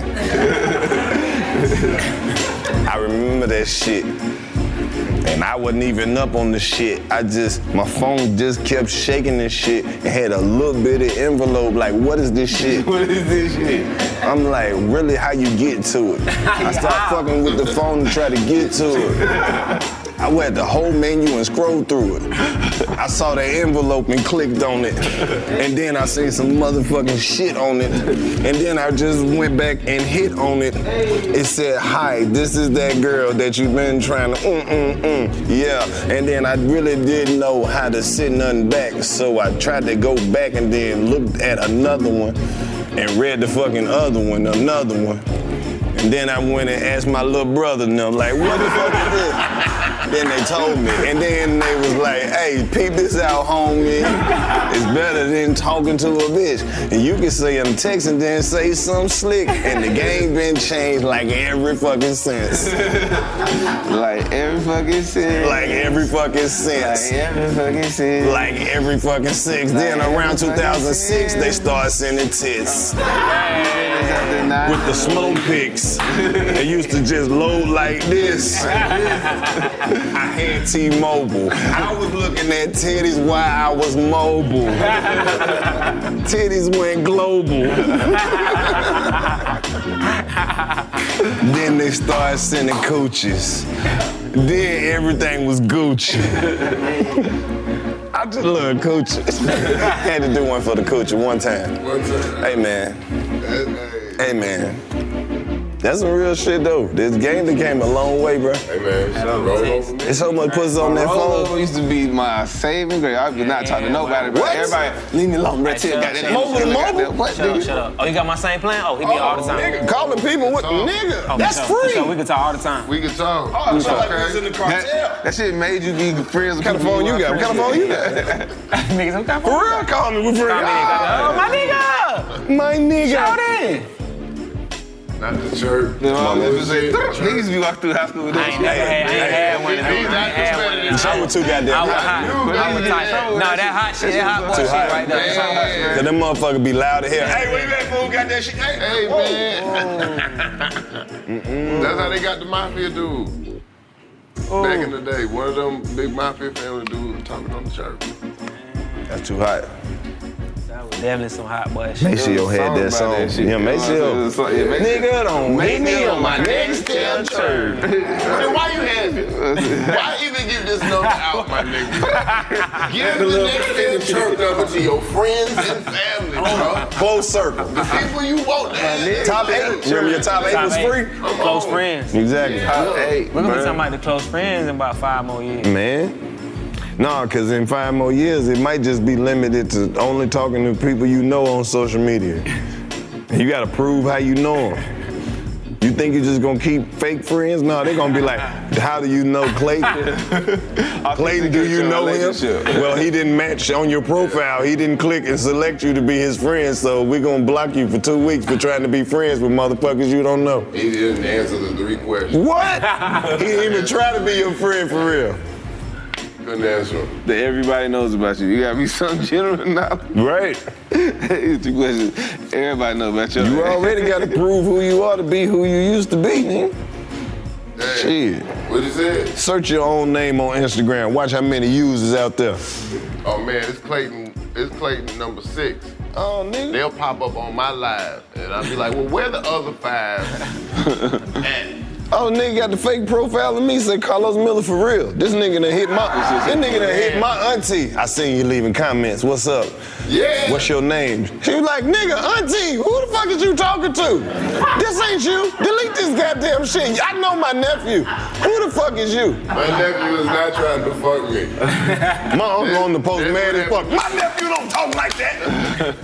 I remember that shit. And I wasn't even up on the shit. I just, my phone just kept shaking and shit and had a little bit of envelope like, what is this shit? What is this shit? I'm like, really, how you get to it? I start fucking with the phone to try to get to it. I went the whole menu and scrolled through it. I saw the envelope and clicked on it. And then I seen some motherfucking shit on it. And then I just went back and hit on it. It said, hi, this is that girl that you've been trying to mm-mm-mm. Yeah, and then I really didn't know how to send nothing back. So I tried to go back and then looked at another one and read the fucking other one, another one. And then I went and asked my little brother and them, like, what the fuck is this? Then they told me, and then they was like, hey, peep this out, homie. It's better than talking to a bitch. And you can say I'm texting, then say something slick, and the game been changed like every fucking sense. Like every fucking sense. Like every fucking sense. Like every fucking sense. Like every fucking six. Like then around two thousand six, they started sending tits. With the slow pics. They used to just load like this. I had T-Mobile. I was looking at titties while I was mobile. Titties went global. Then they started sending coochies. Then everything was Gucci. I just love coochies. Had to do one for the coochie one time. One time. Hey, man. Hey, Hey, man. That's some real shit though. This game that came a long way, bro. Hey man, roll over. There's so much pussy on that Roll phone. over used to be my saving grace. I was not talking to nobody, bro. What? Everybody, leave me alone, bro. Till got that Mobile to mobile? What, Shut up, nigga? shut up. Oh, you got my same plan? Oh, he be Oh, all the time. nigga, calling people with nigga. Oh, That's for sure, for free. sure. We can talk all the time. We can talk. Oh, it's Okay. like we was in the cartel. That, that shit made you be friends with What kind of phone you got? What kind of phone you got? Niggas, what kind of For real, call me. We're free. Call me, nigga. Oh, my nigga! My nigga. Shout in! Not the church. You know what I'm saying? Niggas be walking through high school with I ain't never had, I ain't had one of them. I ain't had one of them. Show was too goddamn I was hot. hot. I was tight. No, that hot shit, that hot boy Too shit hot. right there. Cause them motherfuckers be loud as hell. Hey, where you at, fool? Got that shit? Hey, Hey man. That's how they got the mafia dude. Back in the day, one of them big mafia family dudes talking on the church. That's too hot. That was definitely some hot boy shit. Maceo had that song. Yeah, Maceo. Nigga, don't make me on my next damn church. Then why you have it? Why even give this number out, my nigga? Give the next damn church number to your friends and family, bro. Close circle. The people you want that. Top eight. Remember your top eight was free? Close friends. Exactly. Top eight. We're gonna be man. talking about the close friends in about five more years. Man. No, because in five more years, it might just be limited to only talking to people you know on social media. You got to prove how you know them. You think you're just going to keep fake friends? No, they're going to be like, how do you know Clayton? Clayton, do you know him? Well, he didn't match on your profile. He didn't click and select you to be his friend, so we're going to block you for two weeks for trying to be friends with motherfuckers you don't know. He didn't answer the three questions. What? He didn't even try to be your friend for real. Couldn't answer him. That everybody knows about you. You gotta be some general knowledge. Right. It's two questions. Everybody knows about you. You already got to prove who you are to be who you used to be, nigga. Hey, Shit. what you said? Search your own name on Instagram. Watch how many users out there. Oh man, it's Clayton. It's Clayton number six. Oh, nigga. They'll pop up on my live, and I'll be like, "Well, where the other five at?" Oh, nigga got the fake profile of me, say Carlos Miller for real. This nigga done hit my, this nigga done hit my auntie. I seen you leaving comments. What's up? Yeah. What's your name? She was like, nigga, auntie, who the fuck is you talking to? This ain't you. Delete this goddamn shit. I know my nephew. Who the fuck is you? My nephew is not trying to fuck me. My uncle on the post mad as fuck. My nephew don't talk like that.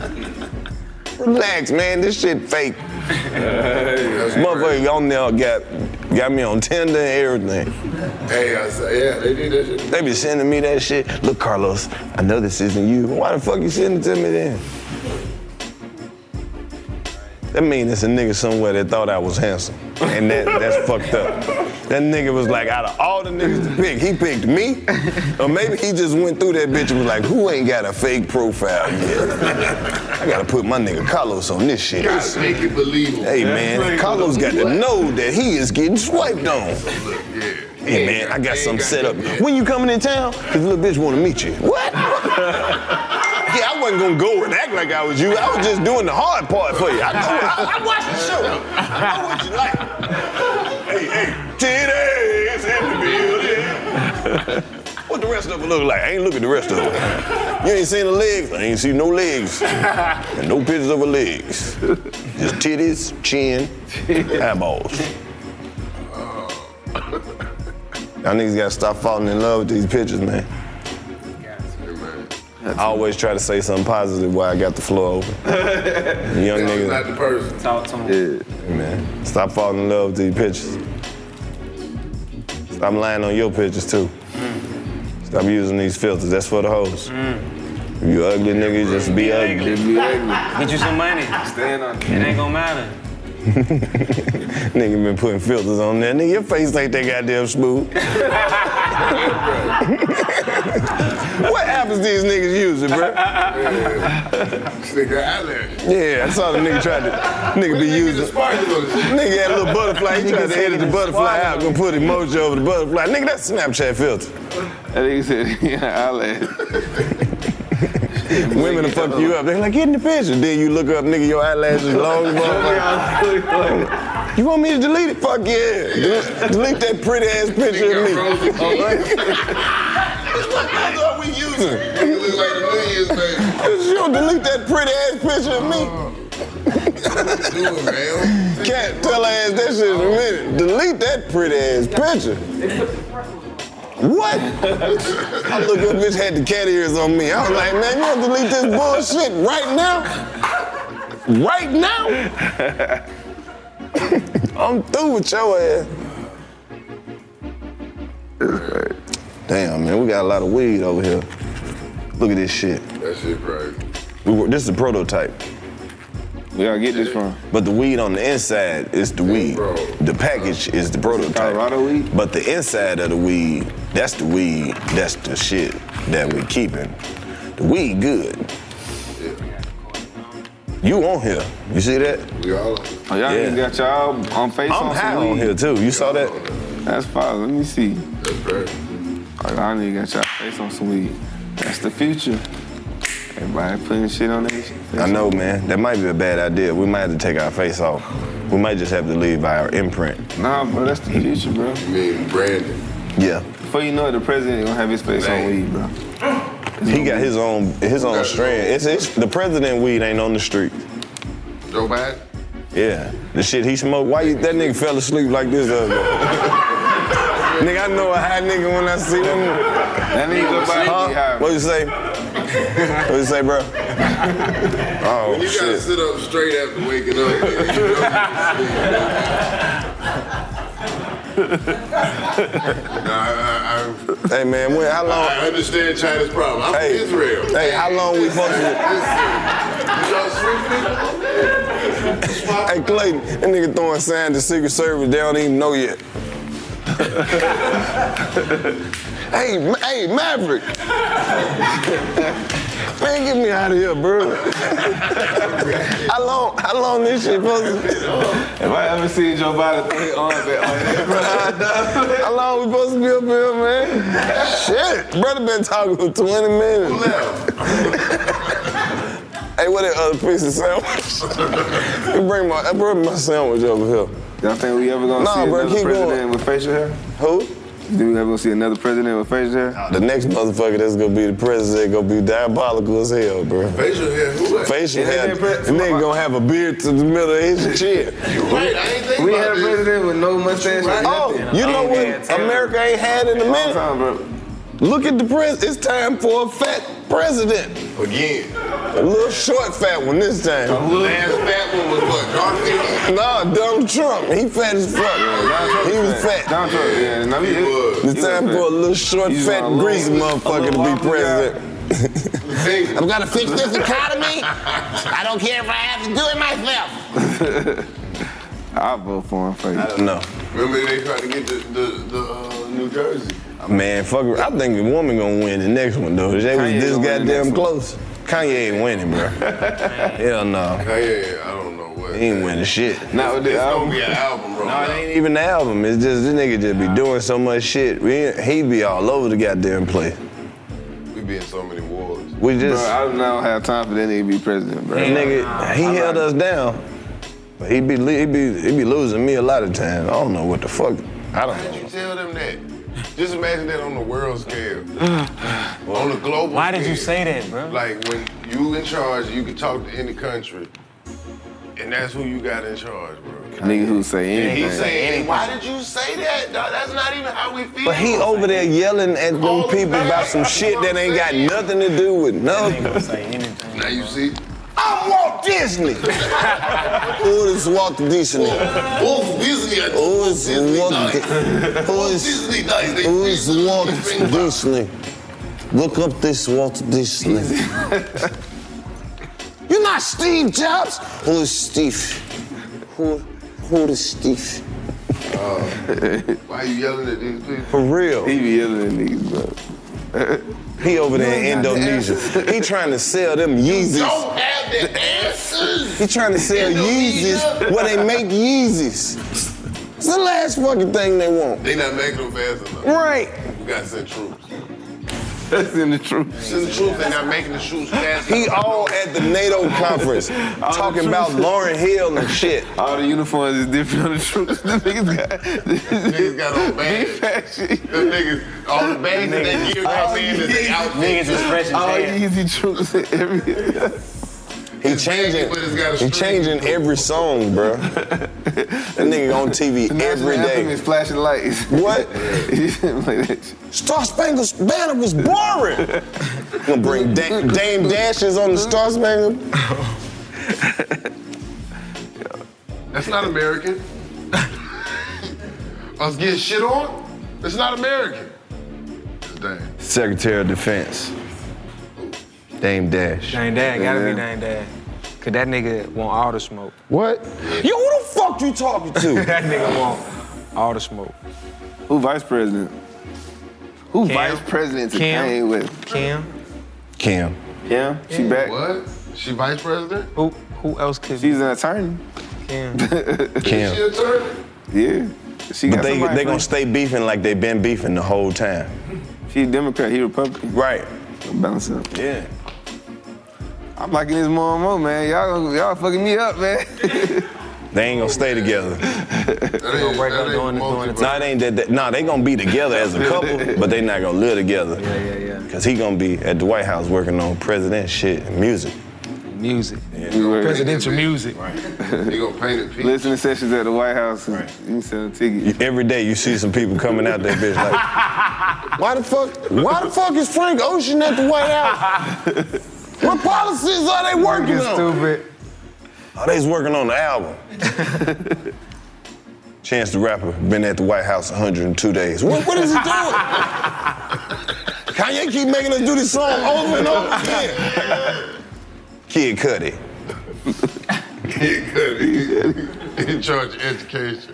Relax, man. This shit fake. This motherfucker on there got, got me on Tinder and everything. Hey, I say, yeah, they did that shit. They be sending me that shit. Look, Carlos, I know this isn't you. Why the fuck you sending it to me then? That mean it's a nigga somewhere that thought I was handsome. And that, that's fucked up. That nigga was like, out of all the niggas to pick, he picked me? Or maybe he just went through that bitch and was like, who ain't got a fake profile yet? I gotta put my nigga Carlos on this shit. Gotta make it believable. Hey man, Carlos got to know that he is getting swiped on. Yeah. Hey man, I got something set up. When you coming in town? Cause little bitch wanna meet you. What? Yeah, I wasn't gonna go and act like I was you. I was just doing the hard part for you. I, know, I, I watched the show. I know what you like. Hey, hey, titties in the building. What the rest of it look like? I ain't look at the rest of it. You ain't seen the legs? I ain't seen no legs. And no pictures of her legs. Just titties, chin, eyeballs. Y'all niggas gotta stop falling in love with these pictures, man. I always try to say something positive while I got the floor open. Young niggas. Not the person. Talk to him. Yeah, man. Stop falling in love with these pictures. Stop lying on your pictures, too. Mm. Stop using these filters. That's for the hoes. Mm. If you ugly nigga, just be ugly. Just be ugly. Get you some money. Stand on it. It ain't gonna matter. Nigga been putting filters on there. Nigga, your face ain't that goddamn smooth. What apples these niggas using, bro? Stick an eyelash. Yeah, I saw the nigga tried to, nigga be using, nigga had a little butterfly, he tried to edit the butterfly out, gonna put emoji over the butterfly. Nigga, that's a Snapchat filter. That nigga said, yeah, eyelash. Women will fuck you up. They like, get in the picture. Then you look up, nigga, your eyelashes long as motherfucker. You want me to delete it? Fuck yeah. Delete, delete that pretty ass picture of me. What are we using? It look like the New Year's baby. You don't delete that pretty ass picture of me. Cat, tell her ass that shit in a minute. Delete that pretty ass picture. What? I look up, bitch had the cat ears on me. I was like, man, you want to delete this bullshit right now? Right now? I'm through with your ass. Damn, man, we got a lot of weed over here. Look at this shit. That shit crazy. We were, this is a prototype. Where y'all get this from? But the weed on the inside is the weed. Bro. The package is the prototype. Colorado weed? But the inside of the weed, that's the weed, that's the shit that we keeping. The weed good. You on here. You see that? We all on here. Oh, y'all Yeah. niggas got y'all on face I'm on high some on weed. here too. You saw that? That's fine. Let me see. That's crazy. Oh, y'all niggas got y'all face on some weed. That's the future. Everybody putting shit on their shit. I know, man. That might be a bad idea. We might have to take our face off. We might just have to leave our imprint. Nah, bro, that's the future, bro. You mean Brandon? Yeah. Before you know it, the president gonna have his face on weed, bro. He got his own his own strand. It's, it's the president weed ain't on the street. Joe Biden? Yeah. The shit he smoked. Why you, that nigga fell asleep like this the other day? Nigga, I know a high nigga when I see them. That nigga go by Huh? be high. What you say? What you say, bro? Oh, When you shit. gotta sit up straight after waking up, nigga, you know. Nah, I, I, Hey, man, when, how long? I understand China's problem. I'm Hey, from Israel. hey, how long we supposed to? Hey, Clayton, that nigga throwing signs to Secret Service, they don't even know yet. Hey, Ma- hey, Maverick. Man, get me out of here, bro. How long, how long this shit supposed to be? If I ever see Joe Biden throw his arm back like that, bro, How long we supposed to be up here, man? Shit, brother been talking for twenty minutes. Hey, what that other piece of sandwich? You bring my, I bring my sandwich over here. y'all think we ever gonna Nah, see bro, another keep president going. with facial hair? Who? You think we ever gonna see another president with facial hair? The next motherfucker that's gonna be the president gonna be diabolical as hell, bro. Facial hair, who that? Facial Yeah, hair. they pre- The nigga gonna have a beard to the middle of his chin. You right, I ain't think We about had a this. president with no mustache or Oh, nothing. you know what America ain't had in a Long minute? time, bro. Look at the pres. It's time for a fat president. Again. A little short fat one this time. The last fat one was what, Garfield? Nah, Donald Trump. He fat as fuck. He was fat. Donald Trump, yeah. No, he, He was. It's time for a little short, He's fat, on a little- greasy a motherfucker little to be wobbly president. I'm gonna fix this economy. I don't care if I have to do it myself. I'll vote for him for you. I don't know. Remember they tried to get the, the, the uh, New Jersey? Man, fuck it. I think the woman gonna win the next one though. They was Kanye this gonna win the goddamn next one. close. Kanye ain't winning, bro. Hell no. Hey, I don't know what. He ain't winning shit. Not with It's the gonna album. be an album, bro. No, it ain't even the album. It's just this nigga just be doing so much shit. We, he be all over the goddamn place. We be in so many wars. We Bro, just, I don't have time for that nigga to be president, bro. nigga, he held us down. But he be, he be, he be losing me a lot of times. I don't know what the fuck. I don't Why did know. you tell them that? Just imagine that on the world scale. On the global Why did you scale. say that, bro? Like when you in charge, you can talk to any country, and that's who you got in charge, bro. Nigga who say And anything. he's saying, why did you say that? dawg? That's not even how we feel. But he over there yelling at them All the people about facts, some that's shit what that I'm ain't got saying. nothing to do with nothing. Now you see? I'm Walt Disney. Who is Walt Disney? Walt Disney. I Who is Walt? Di- Who is Disney dies. They Who is freeze Walt his finger. Disney? Look up this Walt Disney. You're not Steve Jobs. Who is Steve? Who? Who is Steve? Why you yelling at these people? For real. He be yelling at niggas, bro. He over there in Indonesia. He trying to sell them Yeezys. Don't have the answers. He trying to sell Yeezys where they make Yeezys. It's the last fucking thing they want. They not making them fast enough. Right. We gotta send troops. That's in the truth. Send the troops. They not making the troops fast He enough. all at the NATO conference talking about Lauryn Hill and shit. All the uniforms is different on the troops. The niggas got, Niggas got on bags. Them niggas, all the bags that they gear got in is they outfit. Niggas is fresh as all hell. easy troops and everything. He changing. He changing every song, bro. That nigga on T V The every national anthem day. is flashing lights. What? Like that shit. Star Spangled Banner was boring. You gonna bring da- Dame Dashes on the Star Spangled? That's not American. Us getting shit on? It's not American. It's Dame. Secretary of Defense. Dame Dash. Dame Dash, gotta be Dame Dash. Cause that nigga want all the smoke. What? Yo, who the fuck you talking to? That nigga want all the smoke. Who vice president? Who Kim. vice president to Kim. Kanye with? Kim. Kim. Kim? She back? What? She vice president? Who who else could She's an attorney. Kim. Kim. She attorney? Yeah. She But got they somebody they gonna for- stay beefing like they been beefing the whole time. She a Democrat, he Republican. Right. Balance up. Yeah. I'm liking this more and more, man. Y'all gonna- y'all fucking me up, man. They ain't gonna stay together. They gonna break up doing the doing the Nah, it ain't that. that nah, they gonna be together as a couple, but they not gonna live together. Yeah, yeah, yeah. Cause he gonna be at the White House working on president shit and music. Music. Yeah. Presidential music. Right. You gonna paint it pink. Listening sessions at the White House. And right. You can sell tickets. You- Every day you see some people coming out that bitch like, why the fuck? Why the fuck is Frank Ocean at the White House? What policies are they working on? Stupid. Oh, they's working on the album. Chance the Rapper been at the White House one hundred two days. What, what is he doing? Kanye keep making us do this song over and over again. Kid Cudi. Kid Cudi. In charge of education.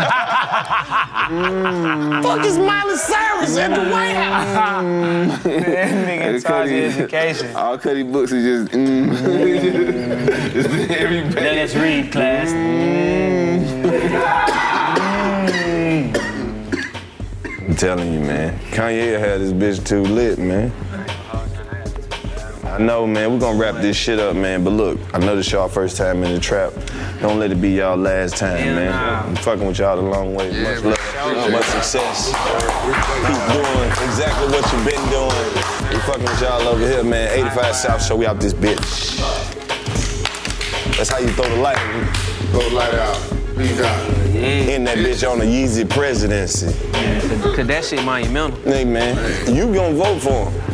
mm. Fuck is Miley Cyrus at the White House? That nigga in charge of education. All Cudi books are just. Mm. Just every page. Let us read, class. I'm telling you, man. Kanye had this bitch too lit, man. I know, man. We're gonna wrap this shit up, man. But look, I know this y'all first time in the trap. Don't let it be y'all last time, man. I'm fucking with y'all a long way. Yeah, much man. love, much success. Keep doing exactly what you've been doing. We fucking with y'all over here, man. eighty-five South Show, we out this bitch. That's how you throw the light. Throw the light out. Peace out. In that bitch on the Yeezy presidency. Cause that shit monumental. Hey, man, you gonna vote for him.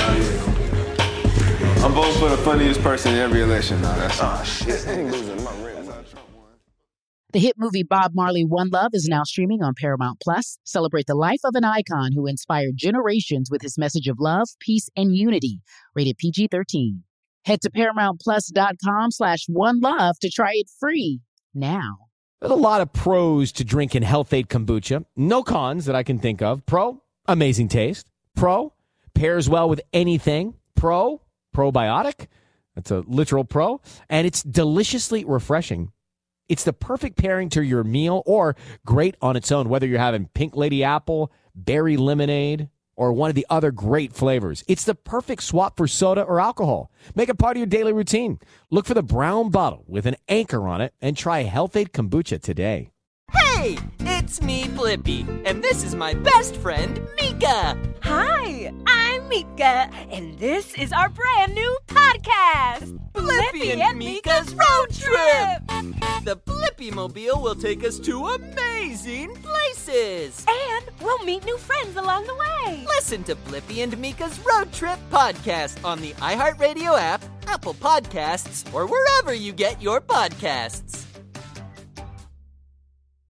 I'm voting for the funniest person in every election. Nah, that's oh shit. I ain't losing my rent. The hit movie Bob Marley, One Love is now streaming on Paramount Plus. Celebrate the life of an icon who inspired generations with his message of love, peace, and unity. Rated P G thirteen. Head to ParamountPlus.com slash One Love to try it free now. There's a lot of pros to drinking Health-Ade Kombucha. No cons that I can think of. Pro, amazing taste. Pro, pairs well with anything. Pro, probiotic. That's a literal pro. And it's deliciously refreshing. It's the perfect pairing to your meal or great on its own, whether you're having Pink Lady Apple, berry lemonade, or one of the other great flavors. It's the perfect swap for soda or alcohol. Make it part of your daily routine. Look for the brown bottle with an anchor on it and try Health-Ade Kombucha today. Hey, it's me, Blippi, and this is my best friend, Mika. Hi, I'm Mika, and this is our brand new podcast, Blippi and Mika's Road Trip. The Blippi Mobile will take us to amazing places. And we'll meet new friends along the way. Listen to Blippi and Mika's Road Trip podcast on the iHeartRadio app, Apple Podcasts, or wherever you get your podcasts.